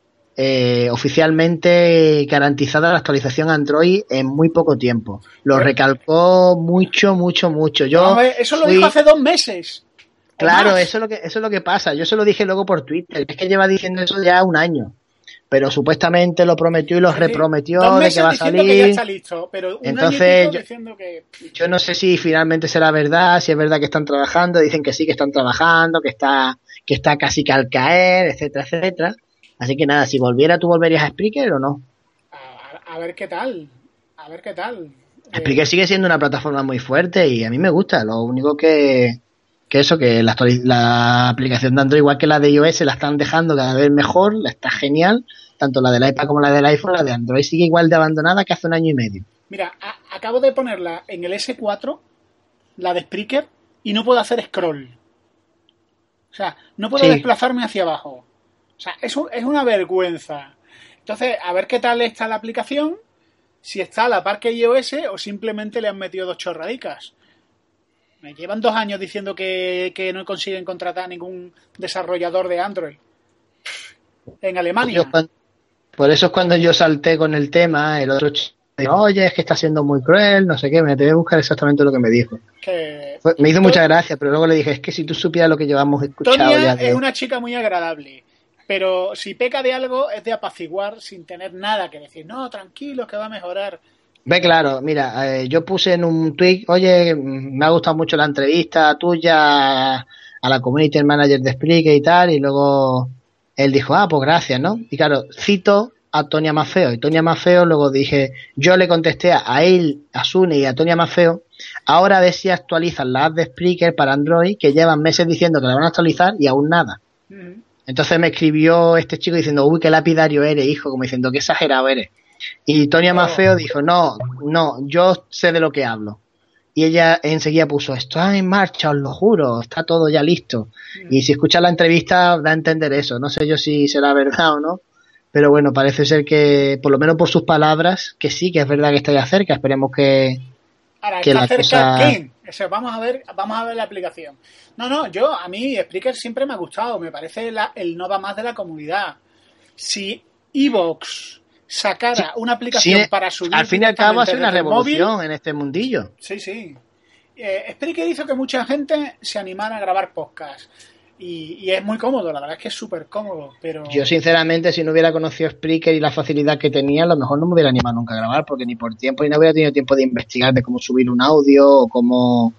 eh, oficialmente garantizada la actualización Android en muy poco tiempo. Lo Pero, recalcó mucho, mucho, mucho. Yo no, eso lo fui... dijo hace dos meses. Claro, eso es lo que eso es lo que pasa. Yo se lo dije luego por Twitter. Es que lleva diciendo eso ya un año. Pero supuestamente lo prometió y lo sí, reprometió dos de que va a salir. Que ya está listo, pero un Entonces, año yo, diciendo que... yo no sé si finalmente será verdad, si es verdad que están trabajando, dicen que sí que están trabajando, que está, que está casi que al caer, etcétera, etcétera. Así que nada, si volviera, ¿tú volverías a Spreaker o no? A, a ver qué tal, a ver qué tal. Spreaker eh... sigue siendo una plataforma muy fuerte y a mí me gusta. Lo único que, que eso, que la, la aplicación de Android, igual que la de iOS, la están dejando cada vez mejor, está genial. Tanto la del iPad como la del iPhone, la de Android sigue igual de abandonada que hace un año y medio. Mira, a, acabo de ponerla en el ese cuatro, la de Spreaker, y no puedo hacer scroll. O sea, no puedo sí. desplazarme hacia abajo. O sea, es, un, es una vergüenza. Entonces, a ver qué tal está la aplicación, si está a la par que iOS o simplemente le han metido dos chorradicas. Me llevan dos años diciendo que, que no consiguen contratar ningún desarrollador de Android en Alemania. Yo, por eso es cuando yo salté con el tema, el otro chico dijo, oye, es que está siendo muy cruel, no sé qué, me tenía que buscar exactamente lo que me dijo. Que, Fue, me hizo mucha gracia, pero luego le dije, es que si tú supieras lo que llevamos escuchado Tonia ya de... es una chica muy agradable, pero si peca de algo es de apaciguar sin tener nada que decir. No, tranquilo, que va a mejorar. Ve claro, mira, eh, yo puse en un tweet, oye, me ha gustado mucho la entrevista tuya a la community manager de Spreaker y tal, y luego él dijo, ah, pues gracias, ¿no? Y claro, cito a Tonia Mafeo, y Tonia Mafeo luego dije, yo le contesté a él, a Sune y a Tonia Mafeo, ahora a ver si actualizan la app de Spreaker para Android, que llevan meses diciendo que la van a actualizar y aún nada. Uh-huh. Entonces me escribió este chico diciendo, uy, qué lapidario eres, hijo, como diciendo, qué exagerado eres. Y Tonia Mafeo dijo, no, no, yo sé de lo que hablo. Y ella enseguida puso, está en marcha, os lo juro, está todo ya listo. Mm. Y si escuchas la entrevista da a entender eso. No sé yo si será verdad o no, pero bueno, parece ser que, por lo menos por sus palabras, que sí, que es verdad que está ya cerca. Esperemos que, Ahora, que ¿está la cerca cosa... quién? O sea, vamos a ver, vamos a ver la aplicación. No, no, yo, a mí Spreaker siempre me ha gustado, me parece la, el no va más de la comunidad. Si iVoox sacara sí, una aplicación sí, para subir al fin y al cabo hace una revolución móvil, en este mundillo. Sí, sí. Eh, Spreaker hizo que mucha gente se animara a grabar podcast y, y es muy cómodo, la verdad es que es súper cómodo, pero... Yo sinceramente si no hubiera conocido Spreaker y la facilidad que tenía, a lo mejor no me hubiera animado nunca a grabar, porque ni por tiempo ni no hubiera tenido tiempo de investigar de cómo subir un audio o cómo...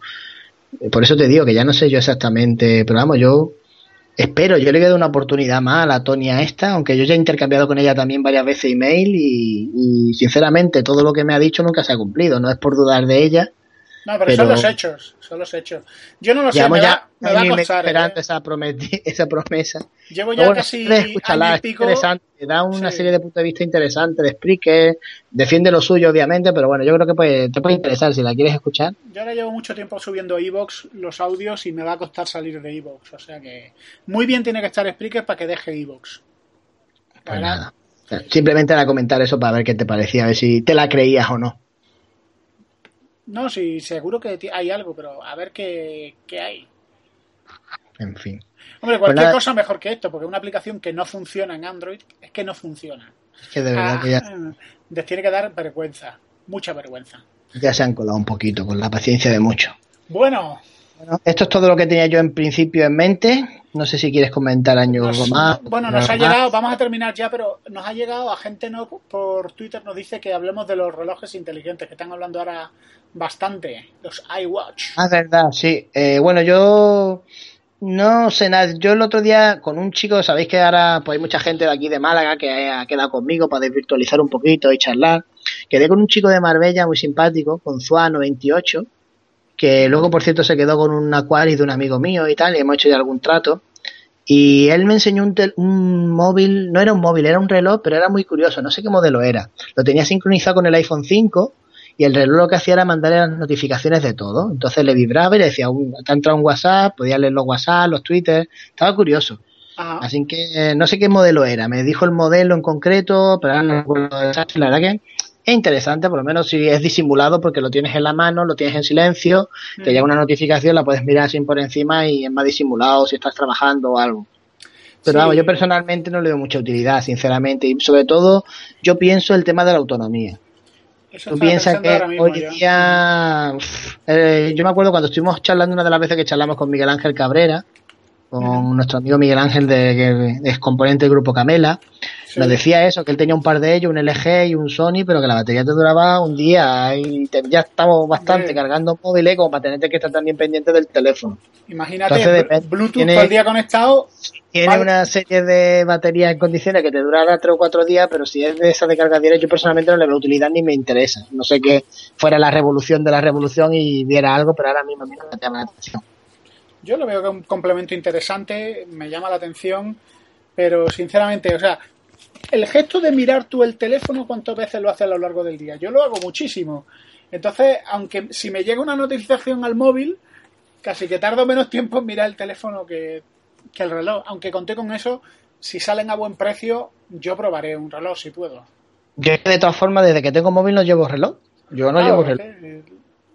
Por eso te digo que ya no sé yo exactamente, pero vamos, yo... Espero, yo le voy a dar una oportunidad más a la Tonia esta, aunque yo ya he intercambiado con ella también varias veces email y, y sinceramente todo lo que me ha dicho nunca se ha cumplido, no es por dudar de ella. No, pero, pero son los hechos, son los hechos. Yo no lo sé, me va, me va a costar. Esperando ¿eh? esa, esa promesa. Llevo ya bueno, casi año y pico. Interesante, da una sí. serie de puntos de vista interesantes de Spreaker, defiende lo suyo obviamente, pero bueno, yo creo que puede, te puede interesar si la quieres escuchar. Yo ahora llevo mucho tiempo subiendo a iVoox los audios y me va a costar salir de iVoox, o sea que muy bien tiene que estar Spreaker para que deje iVoox. Pues nada, simplemente era comentar eso para ver qué te parecía, a ver si te la creías o no. No, sí, seguro que hay algo, pero a ver qué, qué hay. En fin. Hombre, cualquier pues cosa mejor que esto, porque una aplicación que no funciona en Android es que no funciona. Es que de verdad ah, que ya... Les tiene que dar vergüenza, mucha vergüenza. Ya se han colado un poquito, con la paciencia de muchos. Bueno. bueno. Esto es todo lo que tenía yo en principio en mente. No sé si quieres comentar algo nos, más. Bueno, nos ha llegado, vamos a terminar ya, pero nos ha llegado a gente no por Twitter, nos dice que hablemos de los relojes inteligentes, que están hablando ahora bastante, los iWatch. Ah, verdad, sí. Eh, bueno, yo no sé nada. Yo el otro día con un chico, sabéis que ahora pues hay mucha gente de aquí de Málaga que ha quedado conmigo para desvirtualizar un poquito y charlar. Quedé con un chico de Marbella muy simpático, con Zuano veintiocho, que luego por cierto se quedó con un Aquarius de un amigo mío y tal, y hemos hecho ya algún trato. Y él me enseñó un, tel- un móvil, no era un móvil, era un reloj, pero era muy curioso, no sé qué modelo era. Lo tenía sincronizado con el iPhone cinco y el reloj lo que hacía era mandarle las notificaciones de todo. Entonces le vibraba y le decía, te ha entrado un WhatsApp, podía leer los WhatsApp, los Twitter, estaba curioso. Ajá. Así que eh, no sé qué modelo era, me dijo el modelo en concreto, pero ahora no recuerdo exacto, la verdad que es interesante, por lo menos si es disimulado porque lo tienes en la mano, lo tienes en silencio, mm. te llega una notificación, la puedes mirar sin por encima y es más disimulado si estás trabajando o algo. Pero sí. vamos, yo personalmente no le doy mucha utilidad, sinceramente, y sobre todo yo pienso el tema de la autonomía. Eso Tú piensas que mismo, hoy ya. día, eh, yo me acuerdo cuando estuvimos charlando una de las veces que charlamos con Miguel Ángel Cabrera, con uh-huh. nuestro amigo Miguel Ángel, de, de, de componente del grupo Camela, sí. nos decía eso, que él tenía un par de ellos, un L G y un Sony, pero que la batería te duraba un día y te, ya estamos bastante sí. cargando móviles como para tener que estar también pendiente del teléfono. Imagínate, Entonces, depende, Bluetooth tiene, todo el día conectado. Tiene vale. una serie de baterías en condiciones que te durará tres o cuatro días, pero si es de esas de carga diaria, yo personalmente no le veo utilidad ni me interesa. No sé que fuera la revolución de la revolución y viera algo, pero ahora mismo a mí no me llama la atención. Yo lo veo que es un complemento interesante, me llama la atención, pero sinceramente, o sea, el gesto de mirar tú el teléfono, ¿cuántas veces lo haces a lo largo del día? Yo lo hago muchísimo. Entonces, aunque si me llega una notificación al móvil, casi que tardo menos tiempo en mirar el teléfono que, que el reloj. Aunque conté con eso, si salen a buen precio, yo probaré un reloj si puedo. Yo de todas formas, desde que tengo móvil no llevo reloj. Yo no ah, llevo reloj. Eh,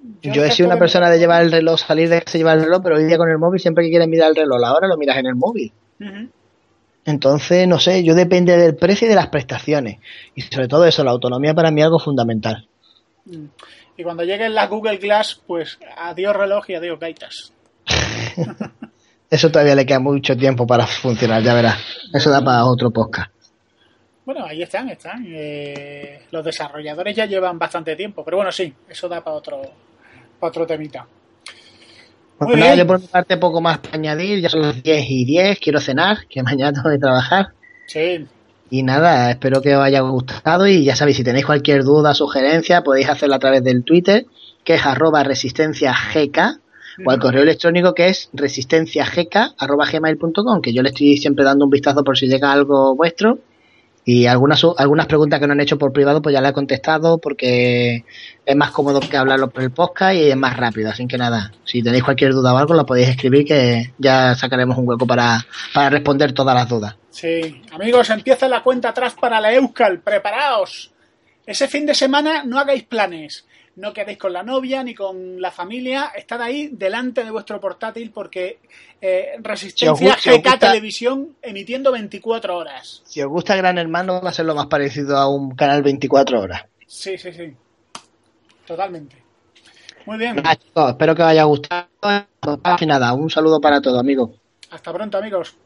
Yo, Yo he sido una persona de llevar el reloj, salir de casa y llevar el reloj, pero hoy día con el móvil, siempre que quieres mirar el reloj, ahora lo miras en el móvil. Uh-huh. Entonces, no sé, yo depende del precio y de las prestaciones. Y sobre todo eso, la autonomía para mí es algo fundamental. Y cuando lleguen las Google Glass, pues adiós reloj y adiós gaitas. Eso todavía le queda mucho tiempo para funcionar, ya verás. Eso da para otro podcast. Bueno, ahí están, están. Eh, los desarrolladores ya llevan bastante tiempo, pero bueno, sí, eso da para otro, para otro temita. Pues nada, yo por mi parte poco más para añadir, ya son las diez y diez, quiero cenar, que mañana tengo que trabajar. Sí. Y nada, espero que os haya gustado y ya sabéis, si tenéis cualquier duda, sugerencia, podéis hacerla a través del Twitter, que es arroba resistencia gk, o al correo electrónico que es resistenciagk arroba gmail punto com, que yo le estoy siempre dando un vistazo por si llega algo vuestro. Y algunas algunas preguntas que nos han hecho por privado pues ya las he contestado porque es más cómodo que hablarlo por el podcast y es más rápido. Así que nada, si tenéis cualquier duda o algo la podéis escribir que ya sacaremos un hueco para, para responder todas las dudas. Sí, amigos, empieza la cuenta atrás para la Euskal. Preparaos. Ese fin de semana no hagáis planes. No quedéis con la novia ni con la familia. Estad ahí delante de vuestro portátil porque eh, Resistencia si G K gusta, Televisión emitiendo veinticuatro horas. Si os gusta Gran Hermano va a ser lo más parecido a un canal veinticuatro horas. Sí, sí, sí. Totalmente. Muy bien. Nada, chicos, espero que os haya gustado. Y nada, un saludo para todos, amigos. Hasta pronto, amigos.